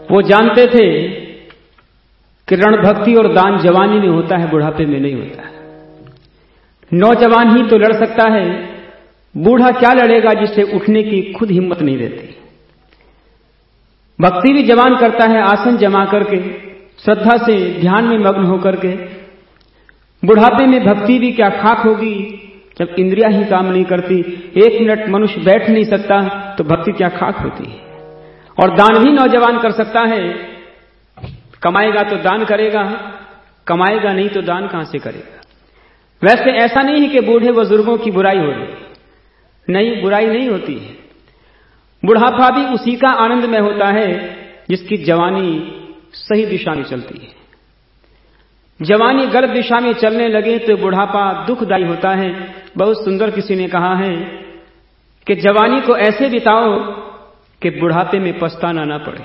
वो जानते थे कि रण भक्ति और दान जवानी में होता है, बुढ़ापे में नहीं होता है। नौजवान ही तो लड़ सकता है, बूढ़ा क्या लड़ेगा जिससे उठने की खुद हिम्मत नहीं रहती। भक्ति भी जवान करता है आसन जमा करके, श्रद्धा से ध्यान में मग्न होकर के। बुढ़ापे में भक्ति भी क्या खाक होगी जब इंद्रियां ही काम नहीं करती। 1 मिनट मनुष्य बैठ नहीं सकता तो भक्ति क्या खाक होती है। और दान भी नौजवान कर सकता है, कमाएगा तो दान करेगा, कमाएगा नहीं तो दान कहां से करेगा। वैसे ऐसा नहीं है कि बूढ़े बुजुर्गों की बुराई हो रही, नहीं, बुराई नहीं होती है। बुढ़ापा भी उसी का आनंद में होता है जिसकी जवानी सही दिशा में चलती है। जवानी गलत दिशा में चलने लगे तो बुढ़ापा दुखदायी होता है। बहुत सुंदर किसी ने कहा है कि जवानी को ऐसे बिताओ कि बुढ़ापे में पछताना ना पड़े।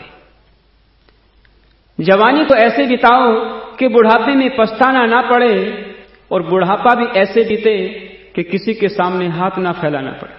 जवानी को ऐसे बिताओ कि बुढ़ापे में पछताना ना पड़े, और बुढ़ापा भी ऐसे बीते कि किसी के सामने हाथ ना फैलाना पड़े।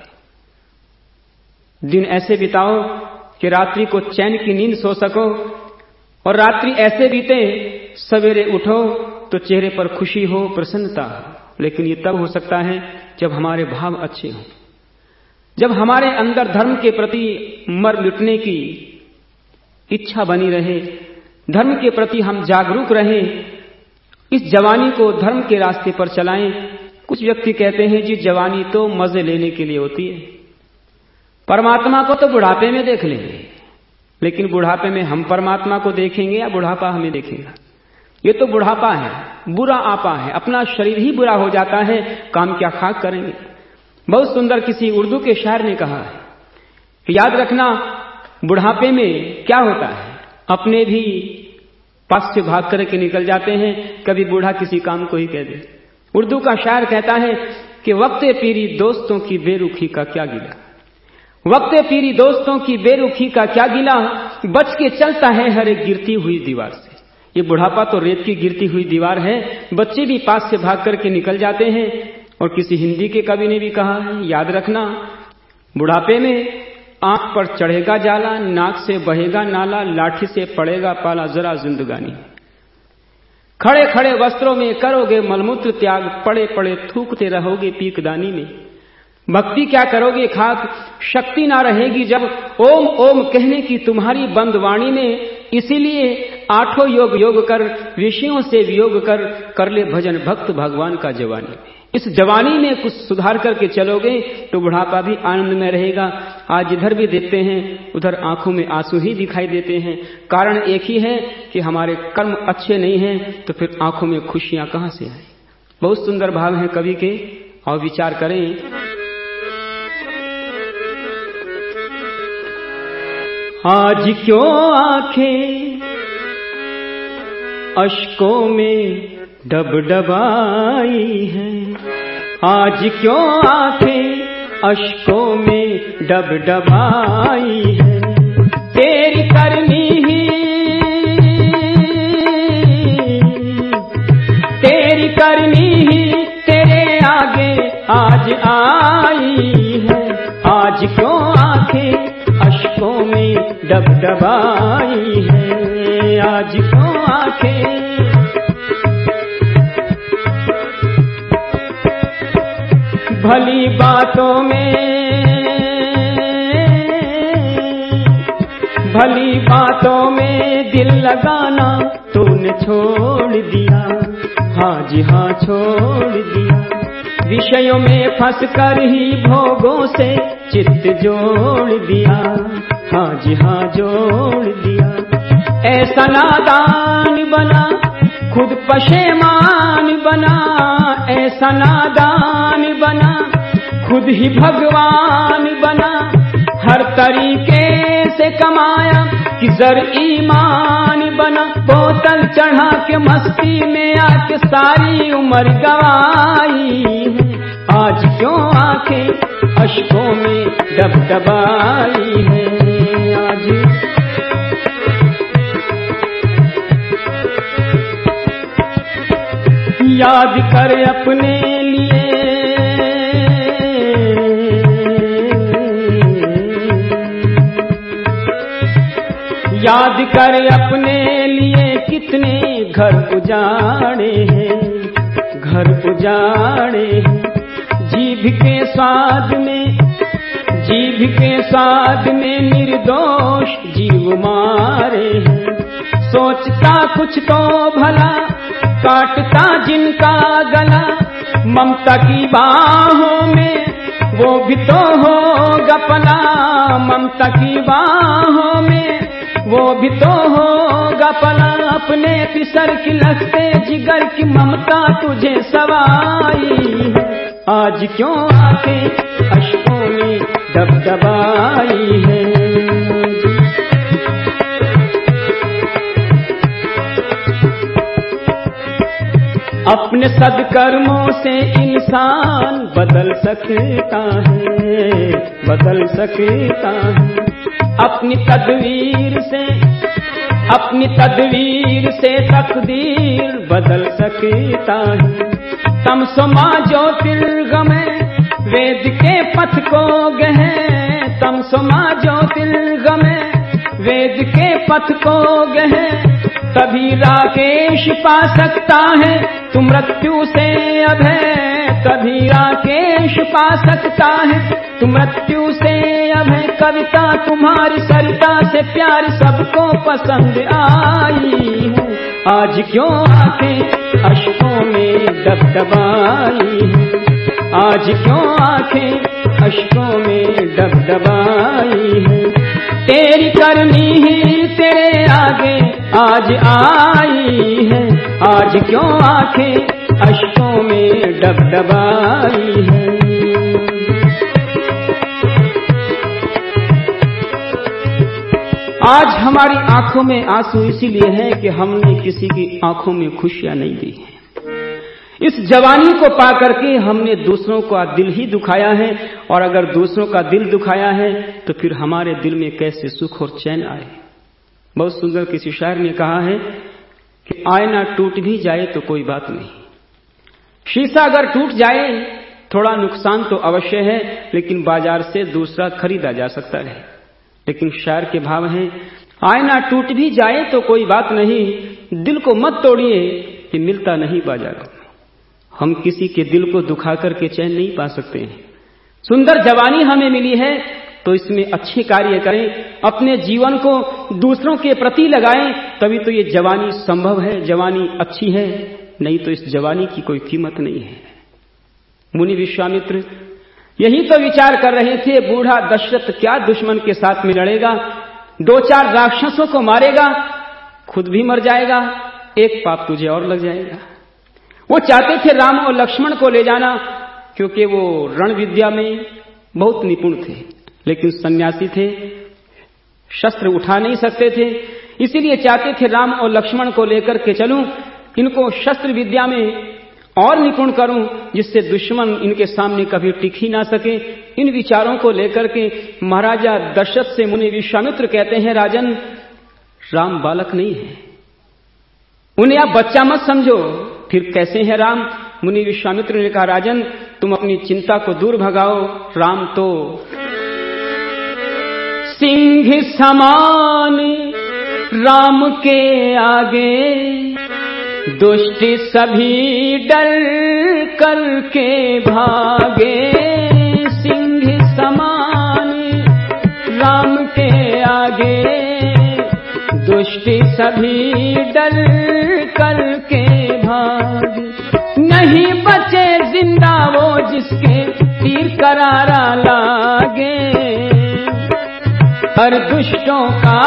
दिन ऐसे बिताओ कि रात्रि को चैन की नींद सो सको, और रात्रि ऐसे बीते सवेरे उठो तो चेहरे पर खुशी हो, प्रसन्नता हो। लेकिन ये तब हो सकता है जब हमारे भाव अच्छे हों, जब हमारे अंदर धर्म के प्रति मर मिटने की इच्छा बनी रहे, धर्म के प्रति हम जागरूक रहें, इस जवानी को धर्म के रास्ते पर चलाएं। कुछ व्यक्ति कहते हैं जी जवानी तो मजे लेने के लिए होती है, परमात्मा को तो बुढ़ापे में देख लेंगे। लेकिन बुढ़ापे में हम परमात्मा को देखेंगे या बुढ़ापा हमें देखेगा? ये तो बुढ़ापा है, बुरा आपा है, अपना शरीर ही बुरा हो जाता है, काम क्या खाक करेंगे। बहुत सुंदर किसी उर्दू के शायर ने कहा है कि याद रखना बुढ़ापे में क्या होता है, अपने भी पास से भाग करके निकल जाते हैं, कभी बूढ़ा किसी काम को ही कह दे। उर्दू का शायर कहता है कि वक्ते पीरी दोस्तों की बेरुखी का क्या गिला, वक्ते पीरी दोस्तों की बेरुखी का क्या गिला, बच के चलता है हर एक गिरती हुई दीवार से। ये बुढ़ापा तो रेत की गिरती हुई दीवार है, बच्चे भी पास से भाग करके निकल जाते हैं। और किसी हिंदी के कवि ने भी कहा है, याद रखना बुढ़ापे में आंख पर चढ़ेगा जाला, नाक से बहेगा नाला, लाठी से पड़ेगा पाला, जरा जिंदगानी। खड़े खड़े वस्त्रों में करोगे मलमूत्र त्याग, पड़े पड़े थूकते रहोगे पीकदानी में। भक्ति क्या करोगे खाक, शक्ति ना रहेगी जब ओम ओम कहने की तुम्हारी बंद वाणी में। इसीलिए 8 योग योग कर, ऋषियों से वियोग कर ले भजन भक्त भगवान का जवानी में। इस जवानी में कुछ सुधार करके चलोगे तो बुढ़ापा भी आनंद में रहेगा। आज जिधर भी देखते हैं उधर आंखों में आंसू ही दिखाई देते हैं। कारण एक ही है कि हमारे कर्म अच्छे नहीं हैं, तो फिर आंखों में खुशियां कहां से आए। बहुत सुंदर भाव हैं कवि के, और विचार करें। आज क्यों आंखें अश्कों में डबडबाई है, आज क्यों आंखें अश्कों में डबडबाई है। तेरी करनी ही तेरे आगे आज आई है। आज क्यों आंखें अश्कों में डबडबाई है, आज क्यों आंखें। भली बातों में दिल लगाना तूने छोड़ दिया, हाँ जी हाँ छोड़ दिया। विषयों में फंस कर ही भोगों से चित्त जोड़ दिया, हाँ जी हाँ जोड़ दिया। ऐसा नादान बना खुद पशेमान बना, ऐसा नादान बना खुद ही भगवान बना। हर तरीके से कमाया कि जर ईमान बना। बोतल चढ़ा के मस्ती में आके सारी उम्र गवाई है। आज क्यों आंखें अश्कों में डबडबाई है, आज याद कर अपने लिए, याद कर अपने लिए कितने घर उजाड़े हैं, घर उजाड़े हैं। जीभ के स्वाद में निर्दोष जीव मारे हैं। सोचता कुछ तो भला, काटता जिनका गला, ममता की बाहों में वो भी तो होगा पला। ममता की बाहों में वो भी तो होगा पला। अपने पिसर की लगते जिगर की ममता तुझे सवाई है। आज क्यों आंखें अश्कों में दबदबाई है। अपने सद्कर्मों से इंसान बदल सकता है, बदल सकता है। अपनी तदवीर से तकदीर बदल सकता है। तमसोमा ज्योतिर्गमय वेद के पथ को गहे, तमसोमा ज्योतिर्गमय वेद के पथ को गहे। तभी राकेश पा सकता है तू मृत्यु से अभय, तभी राकेश पा सकता है तू मृत्यु से अभय। कविता तुम्हारी सरिता से प्यार सबको पसंद आई है। आज क्यों आंखें अश्कों में दबदबाई है। आज क्यों आंखें अश्कों में दबदबाई है। तेरी करनी ही तेरे आगे आज आई है। आज क्यों आंखें अश्कों में डबडबाई है। आज हमारी आंखों में आंसू इसीलिए है कि हमने किसी की आंखों में खुशियां नहीं दी है। इस जवानी को पाकर के हमने दूसरों का दिल ही दुखाया है, और अगर दूसरों का दिल दुखाया है तो फिर हमारे दिल में कैसे सुख और चैन आए। बहुत सुंदर किसी शायर ने कहा है कि आईना टूट भी जाए तो कोई बात नहीं, शीशा अगर टूट जाए थोड़ा नुकसान तो अवश्य है, लेकिन बाजार से दूसरा खरीदा जा सकता है। लेकिन शायर के भाव हैं, आईना टूट भी जाए तो कोई बात नहीं, दिल को मत तोड़िए कि मिलता नहीं बाजार। हम किसी के दिल को दुखा करके चैन नहीं पा सकते हैं। सुंदर जवानी हमें मिली है तो इसमें अच्छे कार्य करें, अपने जीवन को दूसरों के प्रति लगाएं, तभी तो ये जवानी संभव है, जवानी अच्छी है। नहीं तो इस जवानी की कोई कीमत नहीं है। मुनि विश्वामित्र यही तो विचार कर रहे थे, बूढ़ा दशरथ क्या दुश्मन के साथ में लड़ेगा, 2-4 राक्षसों को मारेगा, खुद भी मर जाएगा, एक पाप तुझे और लग जाएगा। वो चाहते थे राम और लक्ष्मण को ले जाना, क्योंकि वो रण विद्या में बहुत निपुण थे, लेकिन सन्यासी थे, शस्त्र उठा नहीं सकते थे। इसीलिए चाहते थे राम और लक्ष्मण को लेकर के चलूं, इनको शस्त्र विद्या में और निपुण करूं, जिससे दुश्मन इनके सामने कभी टिक ही ना सके। इन विचारों को लेकर के महाराजा दशरथ से मुनि विश्वामित्र कहते हैं, राजन राम बालक नहीं है, उन्हें आप बच्चा मत समझो। फिर कैसे हैं राम? मुनि विश्वामित्र ने कहा, राजन तुम अपनी चिंता को दूर भगाओ, राम तो सिंह समान राम के आगे दुष्ट सभी डर करके भागे। सिंह समान राम के आगे दुष्ट सभी डर करके भागे। नहीं बचे जिंदा वो जिसके तीर करारा लागे। हर दुष्टों का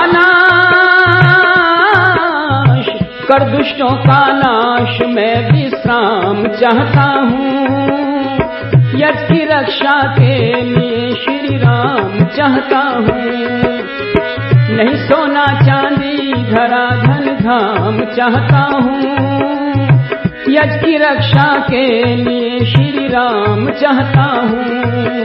नाश कर दुष्टों का नाश, मैं विश्राम चाहता हूँ। यज्ञ की रक्षा के लिए श्री राम चाहता हूँ। नहीं सोना चांदी धरा धन धाम चाहता हूँ। यज्ञ की रक्षा के लिए श्री राम चाहता हूँ।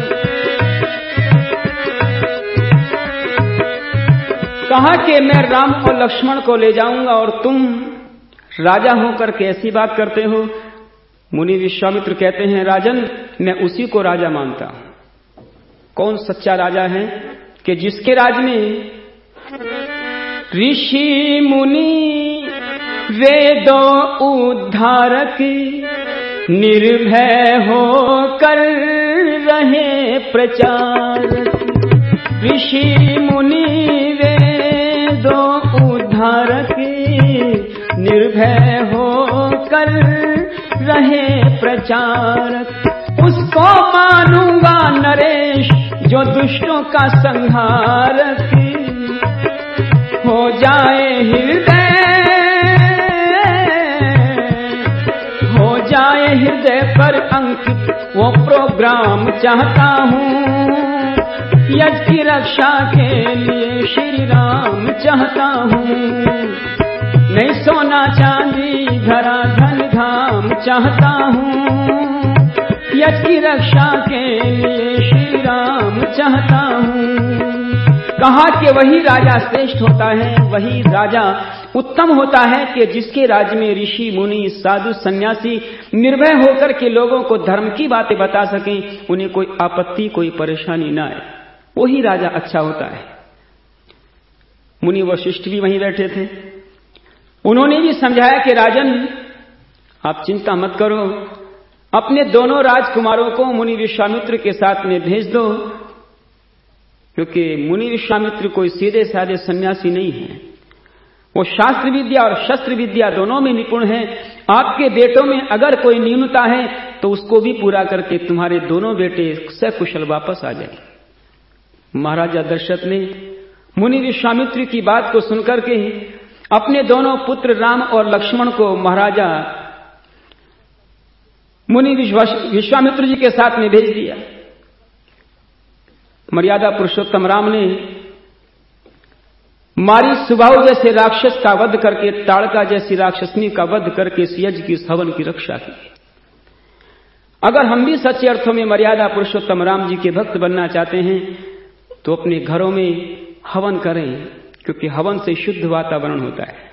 कहा कि मैं राम और लक्ष्मण को ले जाऊंगा और तुम राजा होकर के ऐसी बात करते हो। मुनि विश्वामित्र कहते हैं, राजन मैं उसी को राजा मानता हूं। कौन सच्चा राजा है कि जिसके राज में ऋषि मुनि वेदों उद्धारक निर्भय होकर रहे प्रचारक। ऋषि मुनि वेदों उद्धारक निर्भय होकर रहे प्रचारक। उसको मानूंगा नरेश जो दुष्टों का संहारक। हो जाए हृदय पर अंकित वो प्रोग्राम चाहता हूँ। यज्ञ की रक्षा के लिए श्री राम चाहता हूँ। नहीं सोना चांदी धरा धन धाम चाहता हूँ। यज्ञ की रक्षा के लिए श्री राम चाहता हूँ। कहा कि वही राजा श्रेष्ठ होता है, वही राजा उत्तम होता है कि जिसके राज्य में ऋषि मुनि साधु सन्यासी निर्भय होकर के लोगों को धर्म की बातें बता सकें, उन्हें कोई आपत्ति कोई परेशानी ना आए। वही राजा अच्छा होता है। मुनि वशिष्ठ भी वहीं बैठे थे। उन्होंने भी समझाया कि राजन आप चिंता मत करो, अपने दोनों राजकुमारों को मुनि विश्वामित्र के साथ में भेज दो, क्योंकि मुनि विश्वामित्र कोई सीधे साधे सन्यासी नहीं है। वो शास्त्र विद्या और शस्त्र विद्या दोनों में निपुण है। आपके बेटों में अगर कोई न्यूनता है तो उसको भी पूरा करके तुम्हारे दोनों बेटे सकुशल वापस आ जाए। महाराजा दशरथ ने मुनि विश्वामित्र की बात को सुनकर के अपने दोनों पुत्र राम और लक्ष्मण को महाराजा मुनि विश्वामित्र जी के साथ में भेज दिया। मर्यादा पुरुषोत्तम राम ने मारी सुबाहु जैसे राक्षस का वध करके, ताड़का जैसी राक्षसनी का वध करके यज्ञ की हवन की रक्षा की। अगर हम भी सच्चे अर्थों में मर्यादा पुरुषोत्तम राम जी के भक्त बनना चाहते हैं तो अपने घरों में हवन करें, क्योंकि हवन से शुद्ध वातावरण होता है।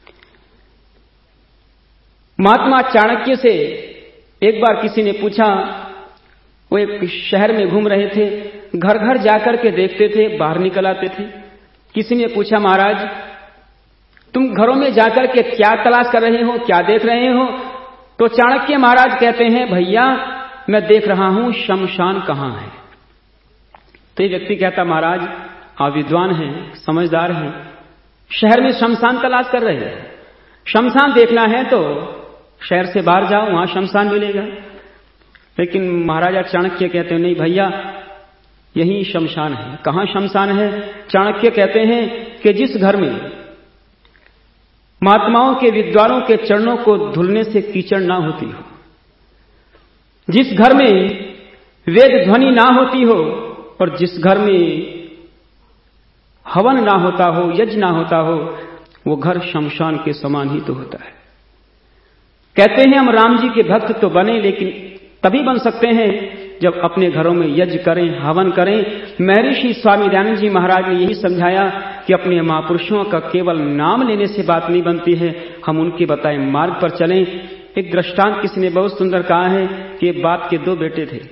महात्मा चाणक्य से एक बार किसी ने पूछा, वो एक शहर में घूम रहे थे, घर घर जाकर के देखते थे, बाहर निकल आते थे। किसी ने पूछा, महाराज तुम घरों में जाकर के क्या तलाश कर रहे हो, क्या देख रहे हो? तो चाणक्य महाराज कहते हैं, भैया मैं देख रहा हूं शमशान कहां है। तो ये व्यक्ति कहता, महाराज आप विद्वान हैं, समझदार हैं, शहर में शमशान तलाश कर रहे हैं। शमशान देखना है तो शहर से बाहर जाओ, वहां शमशान मिलेगा। लेकिन महाराजा चाणक्य कहते हैं, नहीं भैया यही शमशान है। कहां शमशान है? चाणक्य कहते हैं कि जिस घर में महात्माओं के विद्वानों के चरणों को धुलने से कीचड़ ना होती हो, जिस घर में वेद ध्वनि ना होती हो, और जिस घर में हवन ना होता हो, यज्ञ ना होता हो, वो घर शमशान के समान ही तो होता है। कहते हैं हम राम जी के भक्त तो बने, लेकिन तभी बन सकते हैं जब अपने घरों में यज्ञ करें, हवन करें। महर्षि स्वामी दयानंद जी महाराज ने यही समझाया कि अपने महापुरुषों का केवल नाम लेने से बात नहीं बनती है, हम उनके बताए मार्ग पर चलें। एक दृष्टांत किसी ने बहुत सुंदर कहा है कि बाप के दो बेटे थे।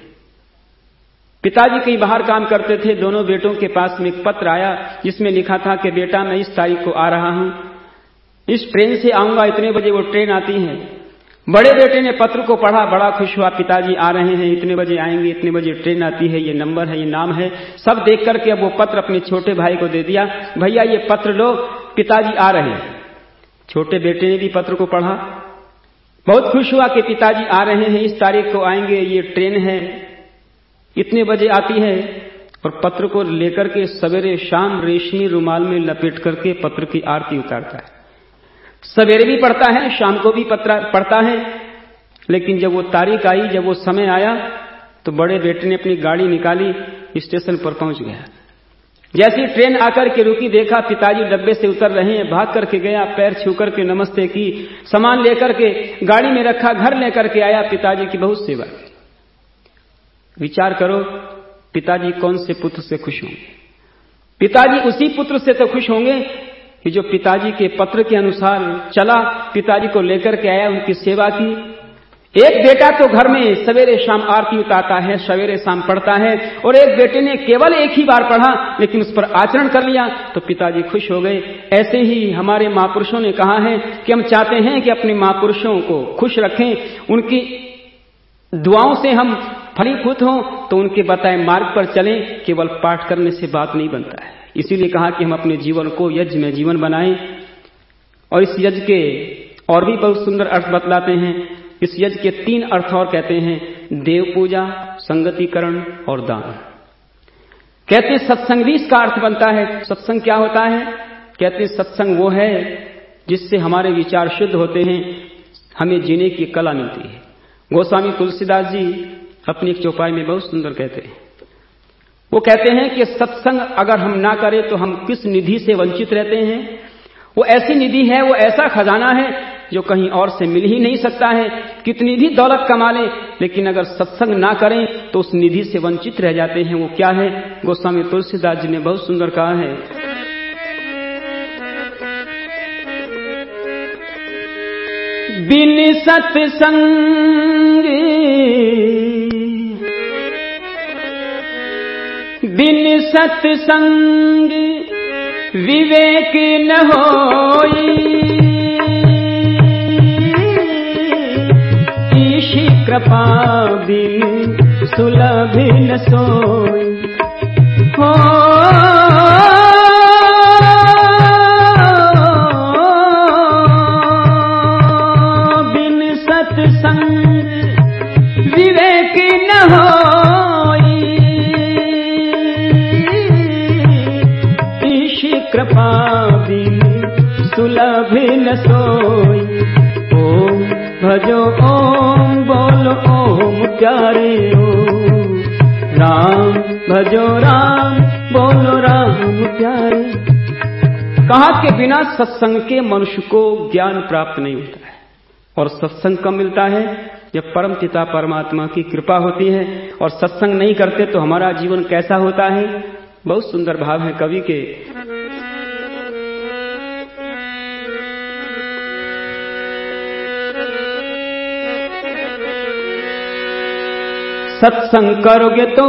पिताजी कहीं बाहर काम करते थे। दोनों बेटों के पास में एक पत्र आया जिसमें लिखा था कि बेटा मैं इस तारीख को आ रहा हूं, इस ट्रेन से आऊंगा, इतने बजे वो ट्रेन आती है। बड़े बेटे ने पत्र को पढ़ा, बड़ा खुश हुआ, पिताजी आ रहे हैं, इतने बजे आएंगे, इतने बजे ट्रेन आती है, ये नंबर है, ये नाम है, सब देख करके अब वो पत्र अपने छोटे भाई को दे दिया, भैया ये पत्र लो, पिताजी आ रहे हैं। छोटे बेटे ने भी पत्र को पढ़ा, बहुत खुश हुआ कि पिताजी आ रहे हैं, इस तारीख को आएंगे, ये ट्रेन है, इतने बजे आती है। और पत्र को लेकर के सवेरे शाम रेशमी रुमाल में लपेट करके पत्र की आरती उतारता है। सवेरे भी पढ़ता है, शाम को भी पत्र पढ़ता है। लेकिन जब वो तारीख आई, जब वो समय आया, तो बड़े बेटे ने अपनी गाड़ी निकाली, स्टेशन पर पहुंच गया। जैसी ट्रेन आकर के रुकी, देखा पिताजी डब्बे से उतर रहे हैं, भाग करके गया, पैर छू करके नमस्ते की, सामान लेकर के गाड़ी में रखा, घर लेकर के आया, पिताजी की बहुत सेवा की। विचार करो पिताजी कौन से पुत्र से खुश होंगे? पिताजी उसी पुत्र से तो खुश होंगे कि जो पिताजी के पत्र के अनुसार चला, पिताजी को लेकर के आया, उनकी सेवा की। एक बेटा तो घर में सवेरे शाम आरती उतारता है, सवेरे शाम पढ़ता है, और एक बेटे ने केवल एक ही बार पढ़ा लेकिन उस पर आचरण कर लिया तो पिताजी खुश हो गए। ऐसे ही हमारे महापुरुषों ने कहा है कि हम चाहते हैं कि अपने महापुरुषों को खुश रखें, उनकी दुआओं से हम फलीभूत हों, तो उनके बताए मार्ग पर चलें। केवल पाठ करने से बात नहीं बनता है। इसीलिए कहा कि हम अपने जीवन को यज्ञ में जीवन बनाएं। और इस यज्ञ के और भी बहुत सुंदर अर्थ बतलाते हैं। इस यज्ञ के 3 अर्थ और कहते हैं, देव पूजा, संगतिकरण और दान। कहते हैं सत्संग भी इसका अर्थ बनता है। सत्संग क्या होता है? कहते हैं सत्संग वो है जिससे हमारे विचार शुद्ध होते हैं, हमें जीने की कला मिलती है। गोस्वामी तुलसीदास जी अपनी एक चौपाई में बहुत सुंदर कहते हैं। वो कहते हैं कि सत्संग अगर हम ना करें तो हम किस निधि से वंचित रहते हैं। वो ऐसी निधि है, वो ऐसा खजाना है जो कहीं और से मिल ही नहीं सकता है। कितनी भी दौलत कमा ले लेकिन अगर सत्संग ना करें तो उस निधि से वंचित रह जाते हैं। वो क्या है? गोस्वामी तुलसीदास जी ने बहुत सुंदर कहा है, बिन सत्संग बिन सत्संग विवेक न होई, ईशी कृपा बिन सुलभ न सोई। हो बिन सत्संग विवेक न होई, ईशी कृपा बिन सुलभ न सोई। ओम भजो ओम बोलो ओम प्यारे ओम, राम भजो राम बोलो राम प्यारे। कहा कि बिना सत्संग के मनुष्य को ज्ञान प्राप्त नहीं होता है। और सत्संग कब मिलता है? जब परम पिता परमात्मा की कृपा होती है। और सत्संग नहीं करते तो हमारा जीवन कैसा होता है? बहुत सुंदर भाव है कवि के। सत्संग करोगे तो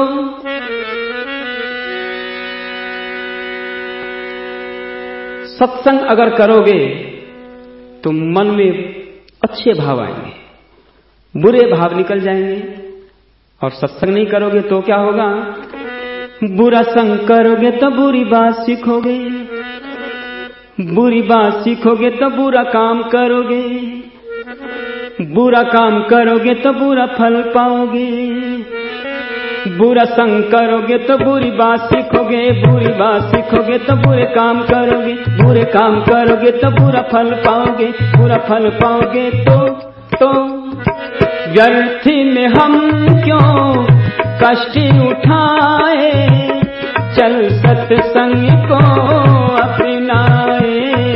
सत्संग अगर करोगे तो मन में अच्छे भाव आएंगे, बुरे भाव निकल जाएंगे। और सत्संग नहीं करोगे तो क्या होगा? बुरा संग करोगे तो बुरी बात सीखोगे, बुरी बात सीखोगे तो बुरा काम करोगे, बुरा काम करोगे तो बुरा फल पाओगे, बुरा संग करोगे तो बुरी बात सीखोगे, बुरी बात सीखोगे तो बुरे काम करोगे, बुरे काम करोगे तो बुरा फल पाओगे, बुरा फल पाओगे तो व्यर्थ में हम क्यों कष्ट उठाए, चल सत्संग को अपनाए,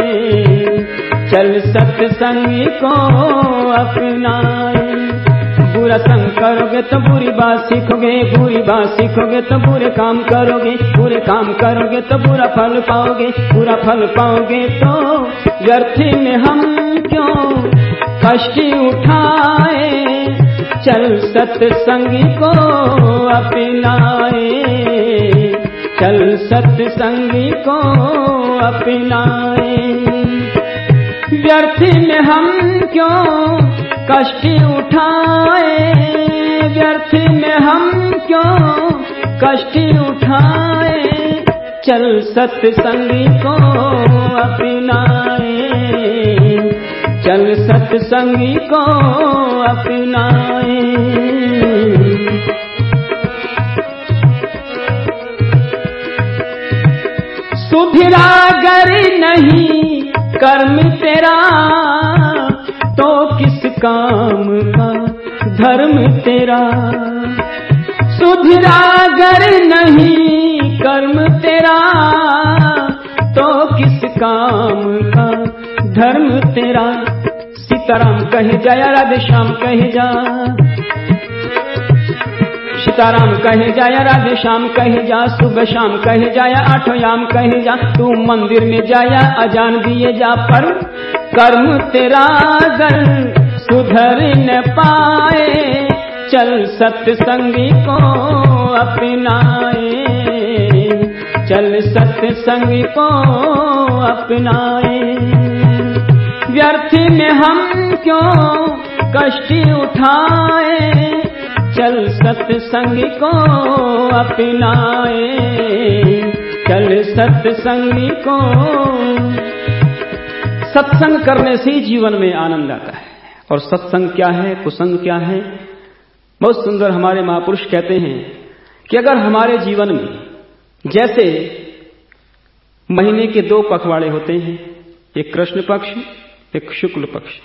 चल सत्संग को अपनाए। बुरा संग करोगे तो बुरी बात सीखोगे, बुरी बात सीखोगे तो बुरे काम करोगे, बुरे काम करोगे तो बुरा फल पाओगे, बुरा फल पाओगे तो व्यर्थ में हम क्यों कष्ट उठाए, चल सत्संग को अपनाए, चल सत्संग को अपनाए। व्यर्थ में हम क्यों कष्ट उठाए, व्यर्थ में हम क्यों कष्ट उठाए, चल सत्संग को अपनाए, चल सत्संग को अपनाए। सुधरा गर नहीं कर्म तेरा तो किस काम का धर्म तेरा, सुधरा गर नहीं कर्म तेरा तो किस काम का धर्म तेरा। सीताराम कहे जा या राधे श्याम कहे जा, सीताराम कहे जा या राधे श्याम कहे जा, सुबह शाम कहे जा या आठों याम कहे जा, तू मंदिर में जाया अजान दिए जा, पर कर्म तेरा अगर सुधर न पाए, चल सत्संगी को अपनाए, चल सत्संगी को अपनाए। व्यर्थ में हम क्यों कष्ट उठाए, चल सत्संगी को अपनाए, चल सत्संगी को। सत्संग करने से ही जीवन में आनंद आता है। और सत्संग क्या है, कुसंग क्या है? बहुत सुंदर हमारे महापुरुष कहते हैं कि अगर हमारे जीवन में जैसे महीने के 2 पखवाड़े होते हैं, एक कृष्ण पक्ष, एक शुक्ल पक्ष,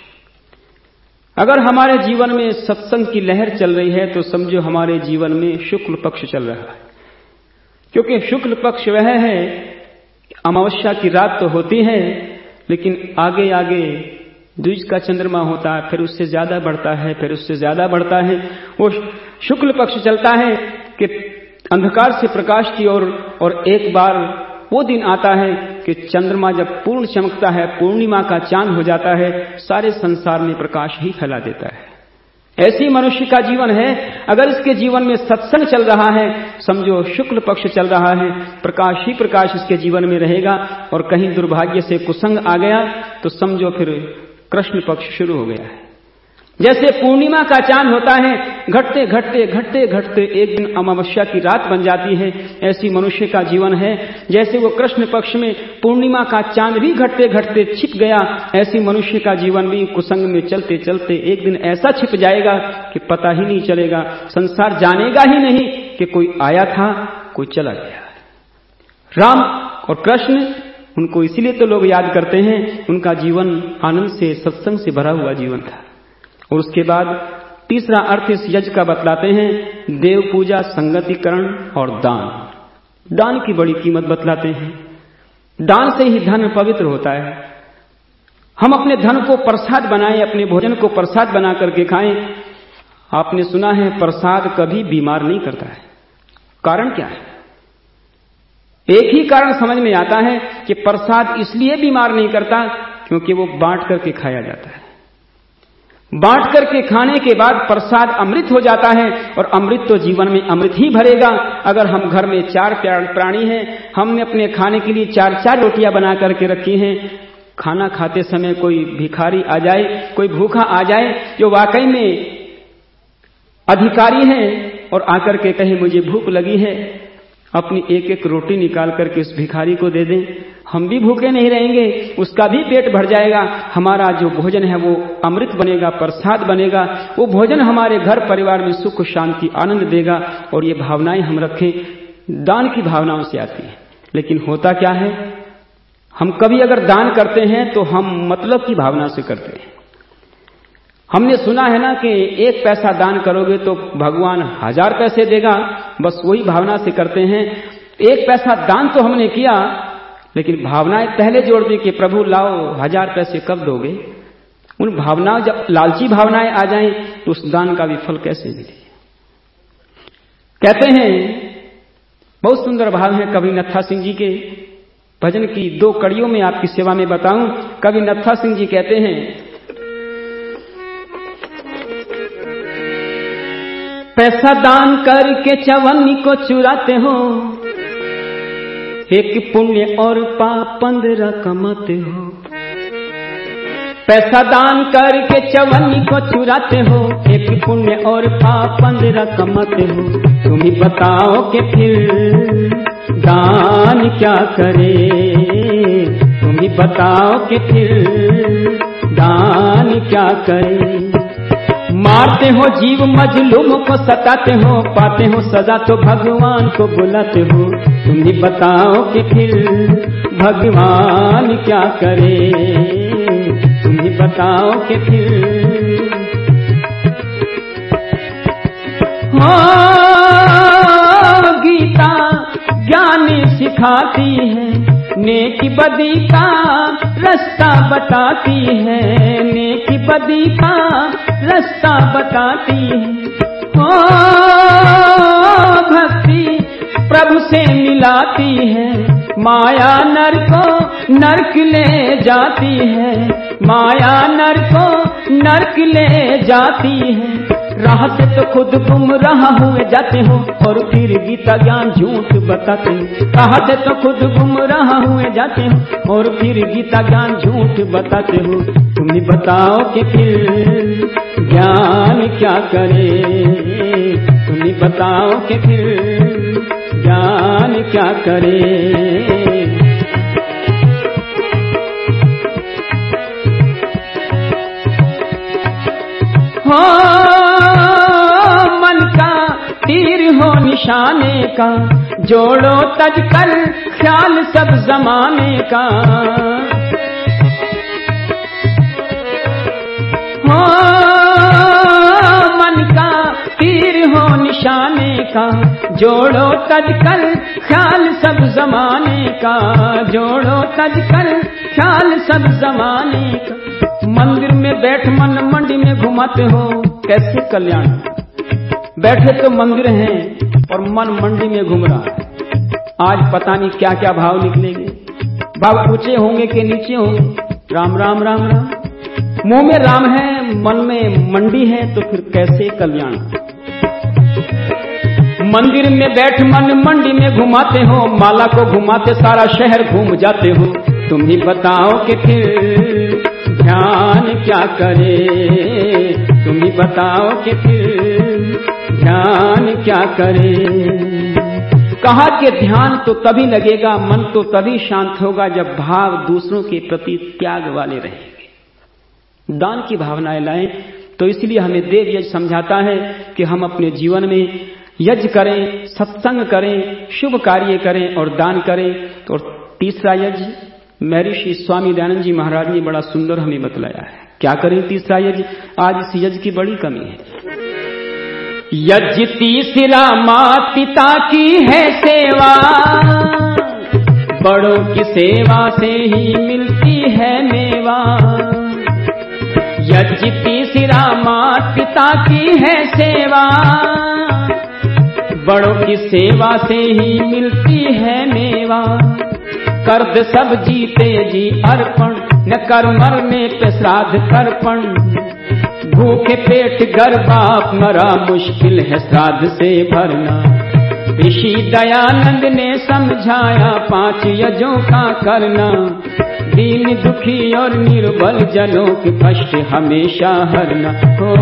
अगर हमारे जीवन में सत्संग की लहर चल रही है तो समझो हमारे जीवन में शुक्ल पक्ष चल रहा है। क्योंकि शुक्ल पक्ष वह है, अमावस्या की रात तो होती है, लेकिन आगे आगे द्विज का चंद्रमा होता है, फिर उससे ज्यादा बढ़ता है, फिर उससे ज्यादा बढ़ता है। वो शुक्ल पक्ष चलता है कि अंधकार से प्रकाश की ओर, और एक बार वो दिन आता है कि चंद्रमा जब पूर्ण चमकता है, पूर्णिमा का चांद हो जाता है, सारे संसार में प्रकाश ही फैला देता है। ऐसी मनुष्य का जीवन है। अगर इसके जीवन में सत्संग चल रहा है, समझो शुक्ल पक्ष चल रहा है, प्रकाश ही प्रकाश इसके जीवन में रहेगा। और कहीं दुर्भाग्य से कुसंग आ गया तो समझो फिर कृष्ण पक्ष शुरू हो गया है। जैसे पूर्णिमा का चांद होता है, घटते घटते घटते घटते एक दिन अमावस्या की रात बन जाती है, ऐसी मनुष्य का जीवन है। जैसे वो कृष्ण पक्ष में पूर्णिमा का चांद भी घटते घटते छिप गया, ऐसी मनुष्य का जीवन भी कुसंग में चलते चलते एक दिन ऐसा छिप जाएगा कि पता ही नहीं चलेगा, संसार जानेगा ही नहीं कि कोई आया था, कोई चला गया। राम और कृष्ण, उनको इसीलिए तो लोग याद करते हैं, उनका जीवन आनंद से, सत्संग से भरा हुआ जीवन था। और उसके बाद तीसरा अर्थ इस यज्ञ का बतलाते हैं, देव पूजा, संगतिकरण और दान। दान की बड़ी कीमत बतलाते हैं। दान से ही धन पवित्र होता है। हम अपने धन को प्रसाद बनाएं, अपने भोजन को प्रसाद बना करके खाएं। आपने सुना है प्रसाद कभी बीमार नहीं करता है। कारण क्या है? एक ही कारण समझ में आता है कि प्रसाद इसलिए बीमार नहीं करता क्योंकि वो बांट करके खाया जाता है। बांट करके खाने के बाद प्रसाद अमृत हो जाता है, और अमृत तो जीवन में अमृत ही भरेगा। अगर हम घर में 4 प्राणी हैं, हमने अपने खाने के लिए 4-4 रोटियां बना करके रखी हैं, खाना खाते समय कोई भिखारी आ जाए, कोई भूखा आ जाए जो वाकई में अधिकारी है और आकर के कहे मुझे भूख लगी है, अपनी एक एक रोटी निकाल करके उस भिखारी को दे दें, हम भी भूखे नहीं रहेंगे, उसका भी पेट भर जाएगा। हमारा जो भोजन है वो अमृत बनेगा, प्रसाद बनेगा। वो भोजन हमारे घर परिवार में सुख, शांति, आनंद देगा। और ये भावनाएं हम रखें, दान की भावनाओं से आती है। लेकिन होता क्या है, हम कभी अगर दान करते हैं तो हम मतलब की भावना से करते हैं। हमने सुना है ना कि 1 पैसा दान करोगे तो भगवान 1000 पैसे देगा, बस वही भावना से करते हैं। 1 पैसा दान तो हमने किया, लेकिन भावनाएं पहले जोड़ दी कि प्रभु लाओ 1000 पैसे कब दोगे। उन भावनाओं, जब लालची भावनाएं आ जाएं तो उस दान का भी फल कैसे मिले। कहते हैं, बहुत सुंदर भाव है कवि नत्था सिंह जी के भजन की 2 कड़ियों में आपकी सेवा में बताऊं। कवि नत्था सिंह जी कहते हैं, पैसा दान करके चवन्नी को चुराते हो, एक पुण्य और पाप 15 कमाते हो। पैसा दान करके चवन्नी को चुराते हो, एक पुण्य और पाप 15 कमाते हो। तुम ही बताओ कि फिर दान क्या करे, तुम ही बताओ कि फिर दान क्या करे। मारते हो जीव मजलूम को सताते हो, पाते हो सजा तो भगवान को बुलाते हो। तुम ही बताओ कि फिर भगवान क्या करे, तुम ही बताओ कि फिर। गीता ज्ञान सिखाती है, नेकी बदी का रास्ता बताती है, नेकी बदी का रास्ता बताती है। भक्ति प्रभु से मिलाती है, माया नर को नरक ले जाती है, माया नर को नरक ले जाती है। राह से तो खुद गुमराह हुए जाते हो और फिर गीता ज्ञान झूठ बताते हो। राह से तो खुद गुमराह हुए जाते हो और फिर गीता ज्ञान झूठ बताते हो। तुम ही बताओ कि फिर ज्ञान क्या करे, तुम ही बताओ कि फिर ज्ञान क्या करे। हो मन का तीर हो निशाने का, जोड़ो तज कर ख्याल सब जमाने का। हो मन का तीर हो निशाने का, जोड़ो तज कर ख्याल सब जमाने का। जोड़ो तज कर ख्याल सब जमाने का। मंदिर में बैठ मन मंडी में घुमाते हो, कैसे कल्याण। बैठे तो मंदिर हैं और मन मंडी में घूम रहा है। आज पता नहीं क्या क्या भाव निकलेंगे, भाव ऊंचे होंगे कि नीचे होंगे। राम राम राम राम। मुंह में राम है, मन में मंडी है, तो फिर कैसे कल्याण। मंदिर में बैठ मन मंडी में घुमाते हो, माला को घुमाते सारा शहर घूम जाते हो। तुम ही बताओ कि फिर ध्यान क्या करे, तुम ही बताओ कि फिर ध्यान क्या करे। कहा कि ध्यान तो तभी लगेगा, मन तो तभी शांत होगा जब भाव दूसरों के प्रति त्याग वाले रहेंगे। दान की भावनाएं लाएं। तो इसलिए हमें देव यज्ञ समझाता है कि हम अपने जीवन में यज्ञ करें, सत्संग करें, शुभ कार्य करें और दान करें। तो तीसरा यज्ञ महर्षि स्वामी दयानंद जी महाराज ने बड़ा सुंदर हमें बतलाया है। क्या करें तीसरा यज्ञ? आज इस यज्ञ की बड़ी कमी है। यज्ञ तीसरा माता पिता की है सेवा, बड़ों की सेवा से ही मिलती है मेवा। यज्ञ तीसरा माता पिता की है सेवा, बड़ों की सेवा से ही मिलती है मेवा। कर दे सब जीते जी अर्पण, न कर मरने पे श्राद्ध तर्पण। भूखे पेट घर बाप मरा, मुश्किल है श्राद्ध से भरना। ऋषि दयानंद ने समझाया 5 यज्ञों का करना। दीन दुखी और निर्बल जनों के कष्ट हमेशा हरना।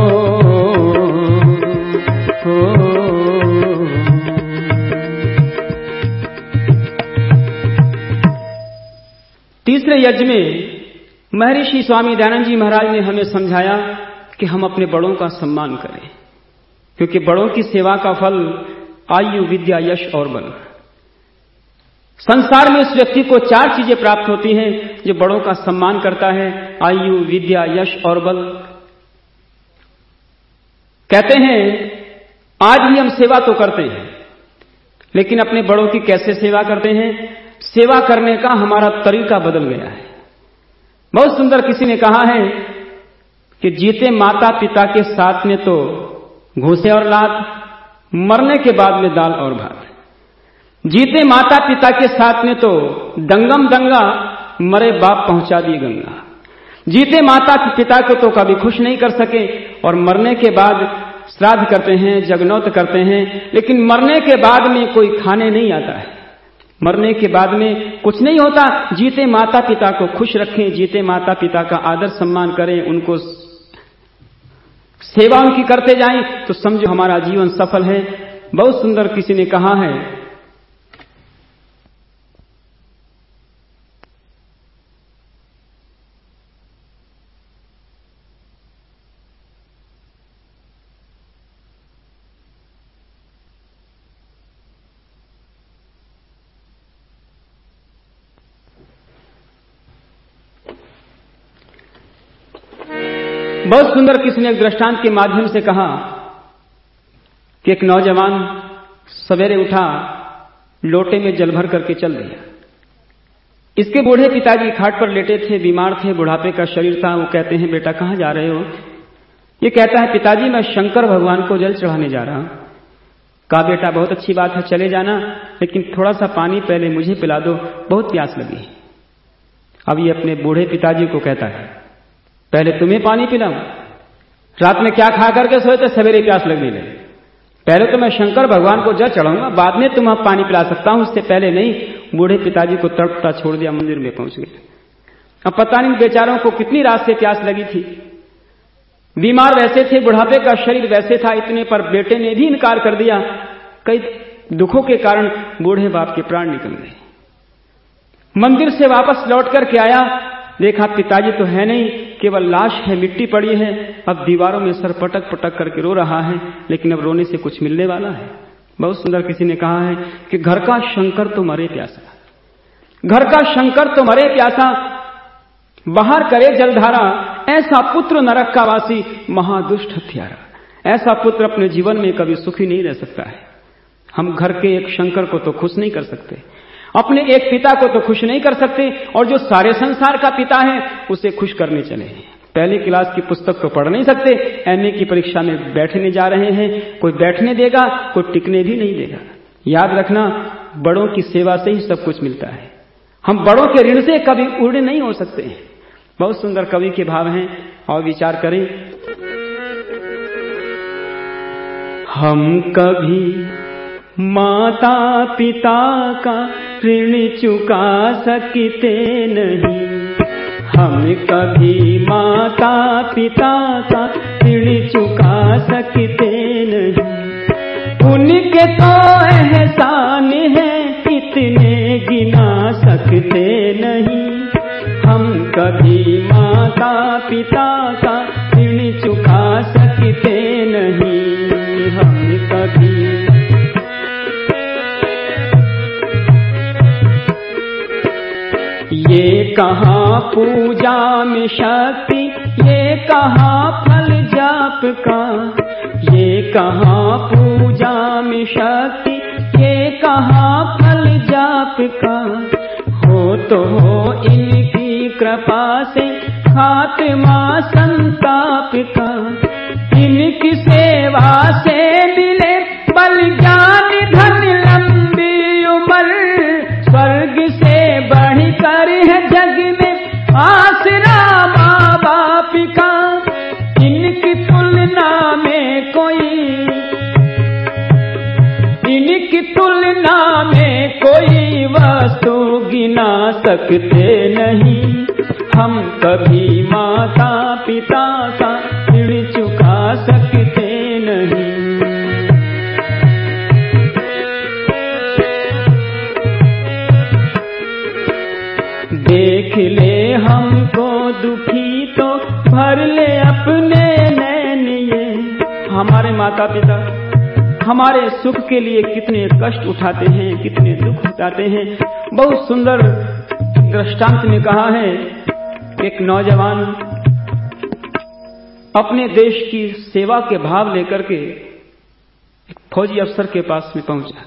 तीसरे यज्ञ में महर्षि स्वामी दयानंद जी महाराज ने हमें समझाया कि हम अपने बड़ों का सम्मान करें, क्योंकि बड़ों की सेवा का फल आयु, विद्या, यश और बल। संसार में उस व्यक्ति को 4 चीजें प्राप्त होती हैं जो बड़ों का सम्मान करता है, आयु, विद्या, यश और बल। कहते हैं आज भी हम सेवा तो करते हैं, लेकिन अपने बड़ों की कैसे सेवा करते हैं? सेवा करने का हमारा तरीका बदल गया है। बहुत सुंदर किसी ने कहा है कि जीते माता पिता के साथ में तो घूसे और लात, मरने के बाद में दाल और भात। जीते माता पिता के साथ में तो दंगम दंगा, मरे बाप पहुंचा दिए गंगा। जीते माता पिता को तो कभी खुश नहीं कर सके और मरने के बाद श्राद्ध करते हैं, जगनौत करते हैं, लेकिन मरने के बाद में कोई खाने नहीं आता है। मरने के बाद में कुछ नहीं होता। जीते माता पिता को खुश रखें, जीते माता पिता का आदर सम्मान करें, उनको सेवा उनकी करते जाएं, तो समझो हमारा जीवन सफल है। बहुत सुंदर किसी ने कहा है, बहुत सुंदर किसी ने एक दृष्टांत के माध्यम से कहा कि एक नौजवान सवेरे उठा, लोटे में जल भर करके चल दिया। इसके बूढ़े पिताजी खाट पर लेटे थे, बीमार थे, बुढ़ापे का शरीर था। वो कहते हैं, बेटा कहां जा रहे हो? ये कहता है, पिताजी मैं शंकर भगवान को जल चढ़ाने जा रहा हूं। कहा, बेटा बहुत अच्छी बात है, चले जाना, लेकिन थोड़ा सा पानी पहले मुझे पिला दो, बहुत प्यास लगी। अब ये अपने बूढ़े पिताजी को कहता है, पहले तुम्हें पानी पिलाऊं? रात में क्या खा करके सोए थे? सवेरे प्यास लगने लगी। पहले तो मैं शंकर भगवान को जल चढ़ाऊंगा, बाद में तुम्हें पानी पिला सकता हूं, उससे पहले नहीं। बूढ़े पिताजी को तड़पता छोड़ दिया, मंदिर में पहुंच गए। अब पता नहीं बेचारों को कितनी रात से प्यास लगी थी। बीमार वैसे थे, बुढ़ापे का शरीर वैसे था, इतने पर बेटे ने भी इनकार कर दिया। कई दुखों के कारण बूढ़े बाप के प्राण निकल गए। मंदिर से वापस लौट करके आया, देखा पिताजी तो है नहीं, केवल लाश है, मिट्टी पड़ी है। अब दीवारों में सर पटक पटक करके रो रहा है, लेकिन अब रोने से कुछ मिलने वाला है। बहुत सुंदर किसी ने कहा है कि घर का शंकर तो मरे प्यासा, घर का शंकर तो मरे प्यासा, बाहर करे जलधारा, ऐसा पुत्र नरक का वासी, महादुष्ट हत्यारा। ऐसा पुत्र अपने जीवन में कभी सुखी नहीं रह सकता है। हम घर के एक शंकर को तो खुश नहीं कर सकते, अपने एक पिता को तो खुश नहीं कर सकते, और जो सारे संसार का पिता है उसे खुश करने चले हैं। पहली क्लास की पुस्तक तो पढ़ नहीं सकते, एमए की परीक्षा में बैठने जा रहे हैं। कोई बैठने देगा, कोई टिकने भी नहीं देगा। याद रखना, बड़ों की सेवा से ही सब कुछ मिलता है। हम बड़ों के ऋण से कभी उड़े नहीं हो सकते हैं। बहुत सुंदर कवि के भाव हैं, और विचार करें। हम कभी माता पिता का ऋण चुका सकते नहीं, हम कभी माता पिता का ऋण चुका सकते नहीं। उनके तो एहसान है इतने गिना सकते नहीं, हम कभी माता पिता का ऋण चुका सकते नहीं, हम कभी। ये कहाँ पूजा में शक्ति, ये कहाँ फल जाप का, ये कहाँ पूजा में शक्ति, ये कहाँ फल जाप का। हो तो हो इनकी कृपा से खात्मा संताप का, इनकी सेवा से मिले बल ज्ञान धन लंबी उम्र, स्वर्ग से बढ़कर है जग में आसरा माँ बाप का। इनकी तुलना में कोई, इनकी तुलना में कोई वस्तु गिना सकते नहीं, हम कभी माता पिता का ऋण चुका सकते नहीं। देख ले हमको दुखी तो भर ले अपने नैन। ये हमारे माता पिता हमारे सुख के लिए कितने कष्ट उठाते हैं, कितने दुख उठाते हैं। बहुत सुंदर दृष्टांत में कहा है, एक नौजवान अपने देश की सेवा के भाव लेकर के एक फौजी अफसर के पास में पहुंचा।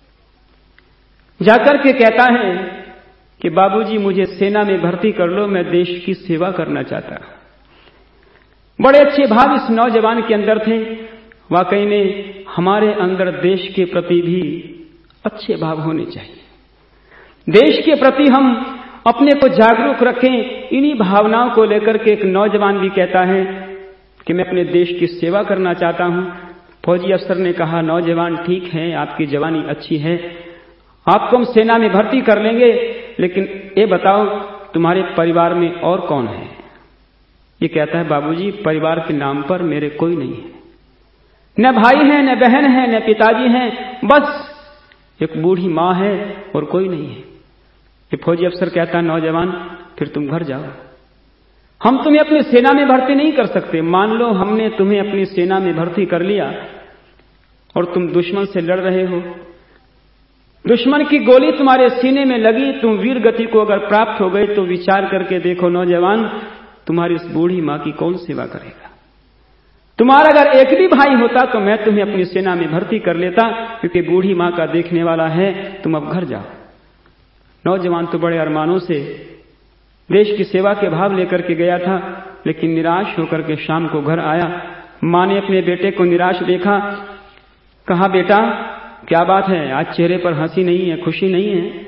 जाकर के कहता है कि बाबूजी मुझे सेना में भर्ती कर लो, मैं देश की सेवा करना चाहता। बड़े अच्छे भाव इस नौजवान के अंदर थे। वाकई में हमारे अंदर देश के प्रति भी अच्छे भाव होने चाहिए। देश के प्रति हम अपने को जागरूक रखें। इन्हीं भावनाओं को लेकर के एक नौजवान भी कहता है कि मैं अपने देश की सेवा करना चाहता हूं। फौजी अफसर ने कहा, नौजवान ठीक है, आपकी जवानी अच्छी है, आपको हम सेना में भर्ती कर लेंगे, लेकिन ये बताओ तुम्हारे परिवार में और कौन है? ये कहता है, बाबूजी परिवार के नाम पर मेरे कोई नहीं है, न भाई है, न बहन है, न पिताजी हैं, बस एक बूढ़ी मां है और कोई नहीं है। ये फौजी अफसर कहता है, नौजवान फिर तुम घर जाओ, हम तुम्हें अपनी सेना में भर्ती नहीं कर सकते। मान लो हमने तुम्हें अपनी सेना में भर्ती कर लिया और तुम दुश्मन से लड़ रहे हो, दुश्मन की गोली तुम्हारे सीने में लगी, तुम वीर गति को अगर प्राप्त हो गए तो विचार करके देखो नौजवान, तुम्हारी उस बूढ़ी मां की कौन सेवा करेगा? तुम्हारा अगर एक भी भाई होता तो मैं तुम्हें अपनी सेना में भर्ती कर लेता, क्योंकि बूढ़ी मां का देखने वाला है, तुम अब घर जाओ। नौजवान तो बड़े अरमानों से देश की सेवा के भाव लेकर के गया था, लेकिन निराश होकर के शाम को घर आया। मां ने अपने बेटे को निराश देखा, कहा, बेटा क्या बात है, आज चेहरे पर हंसी नहीं है, खुशी नहीं है?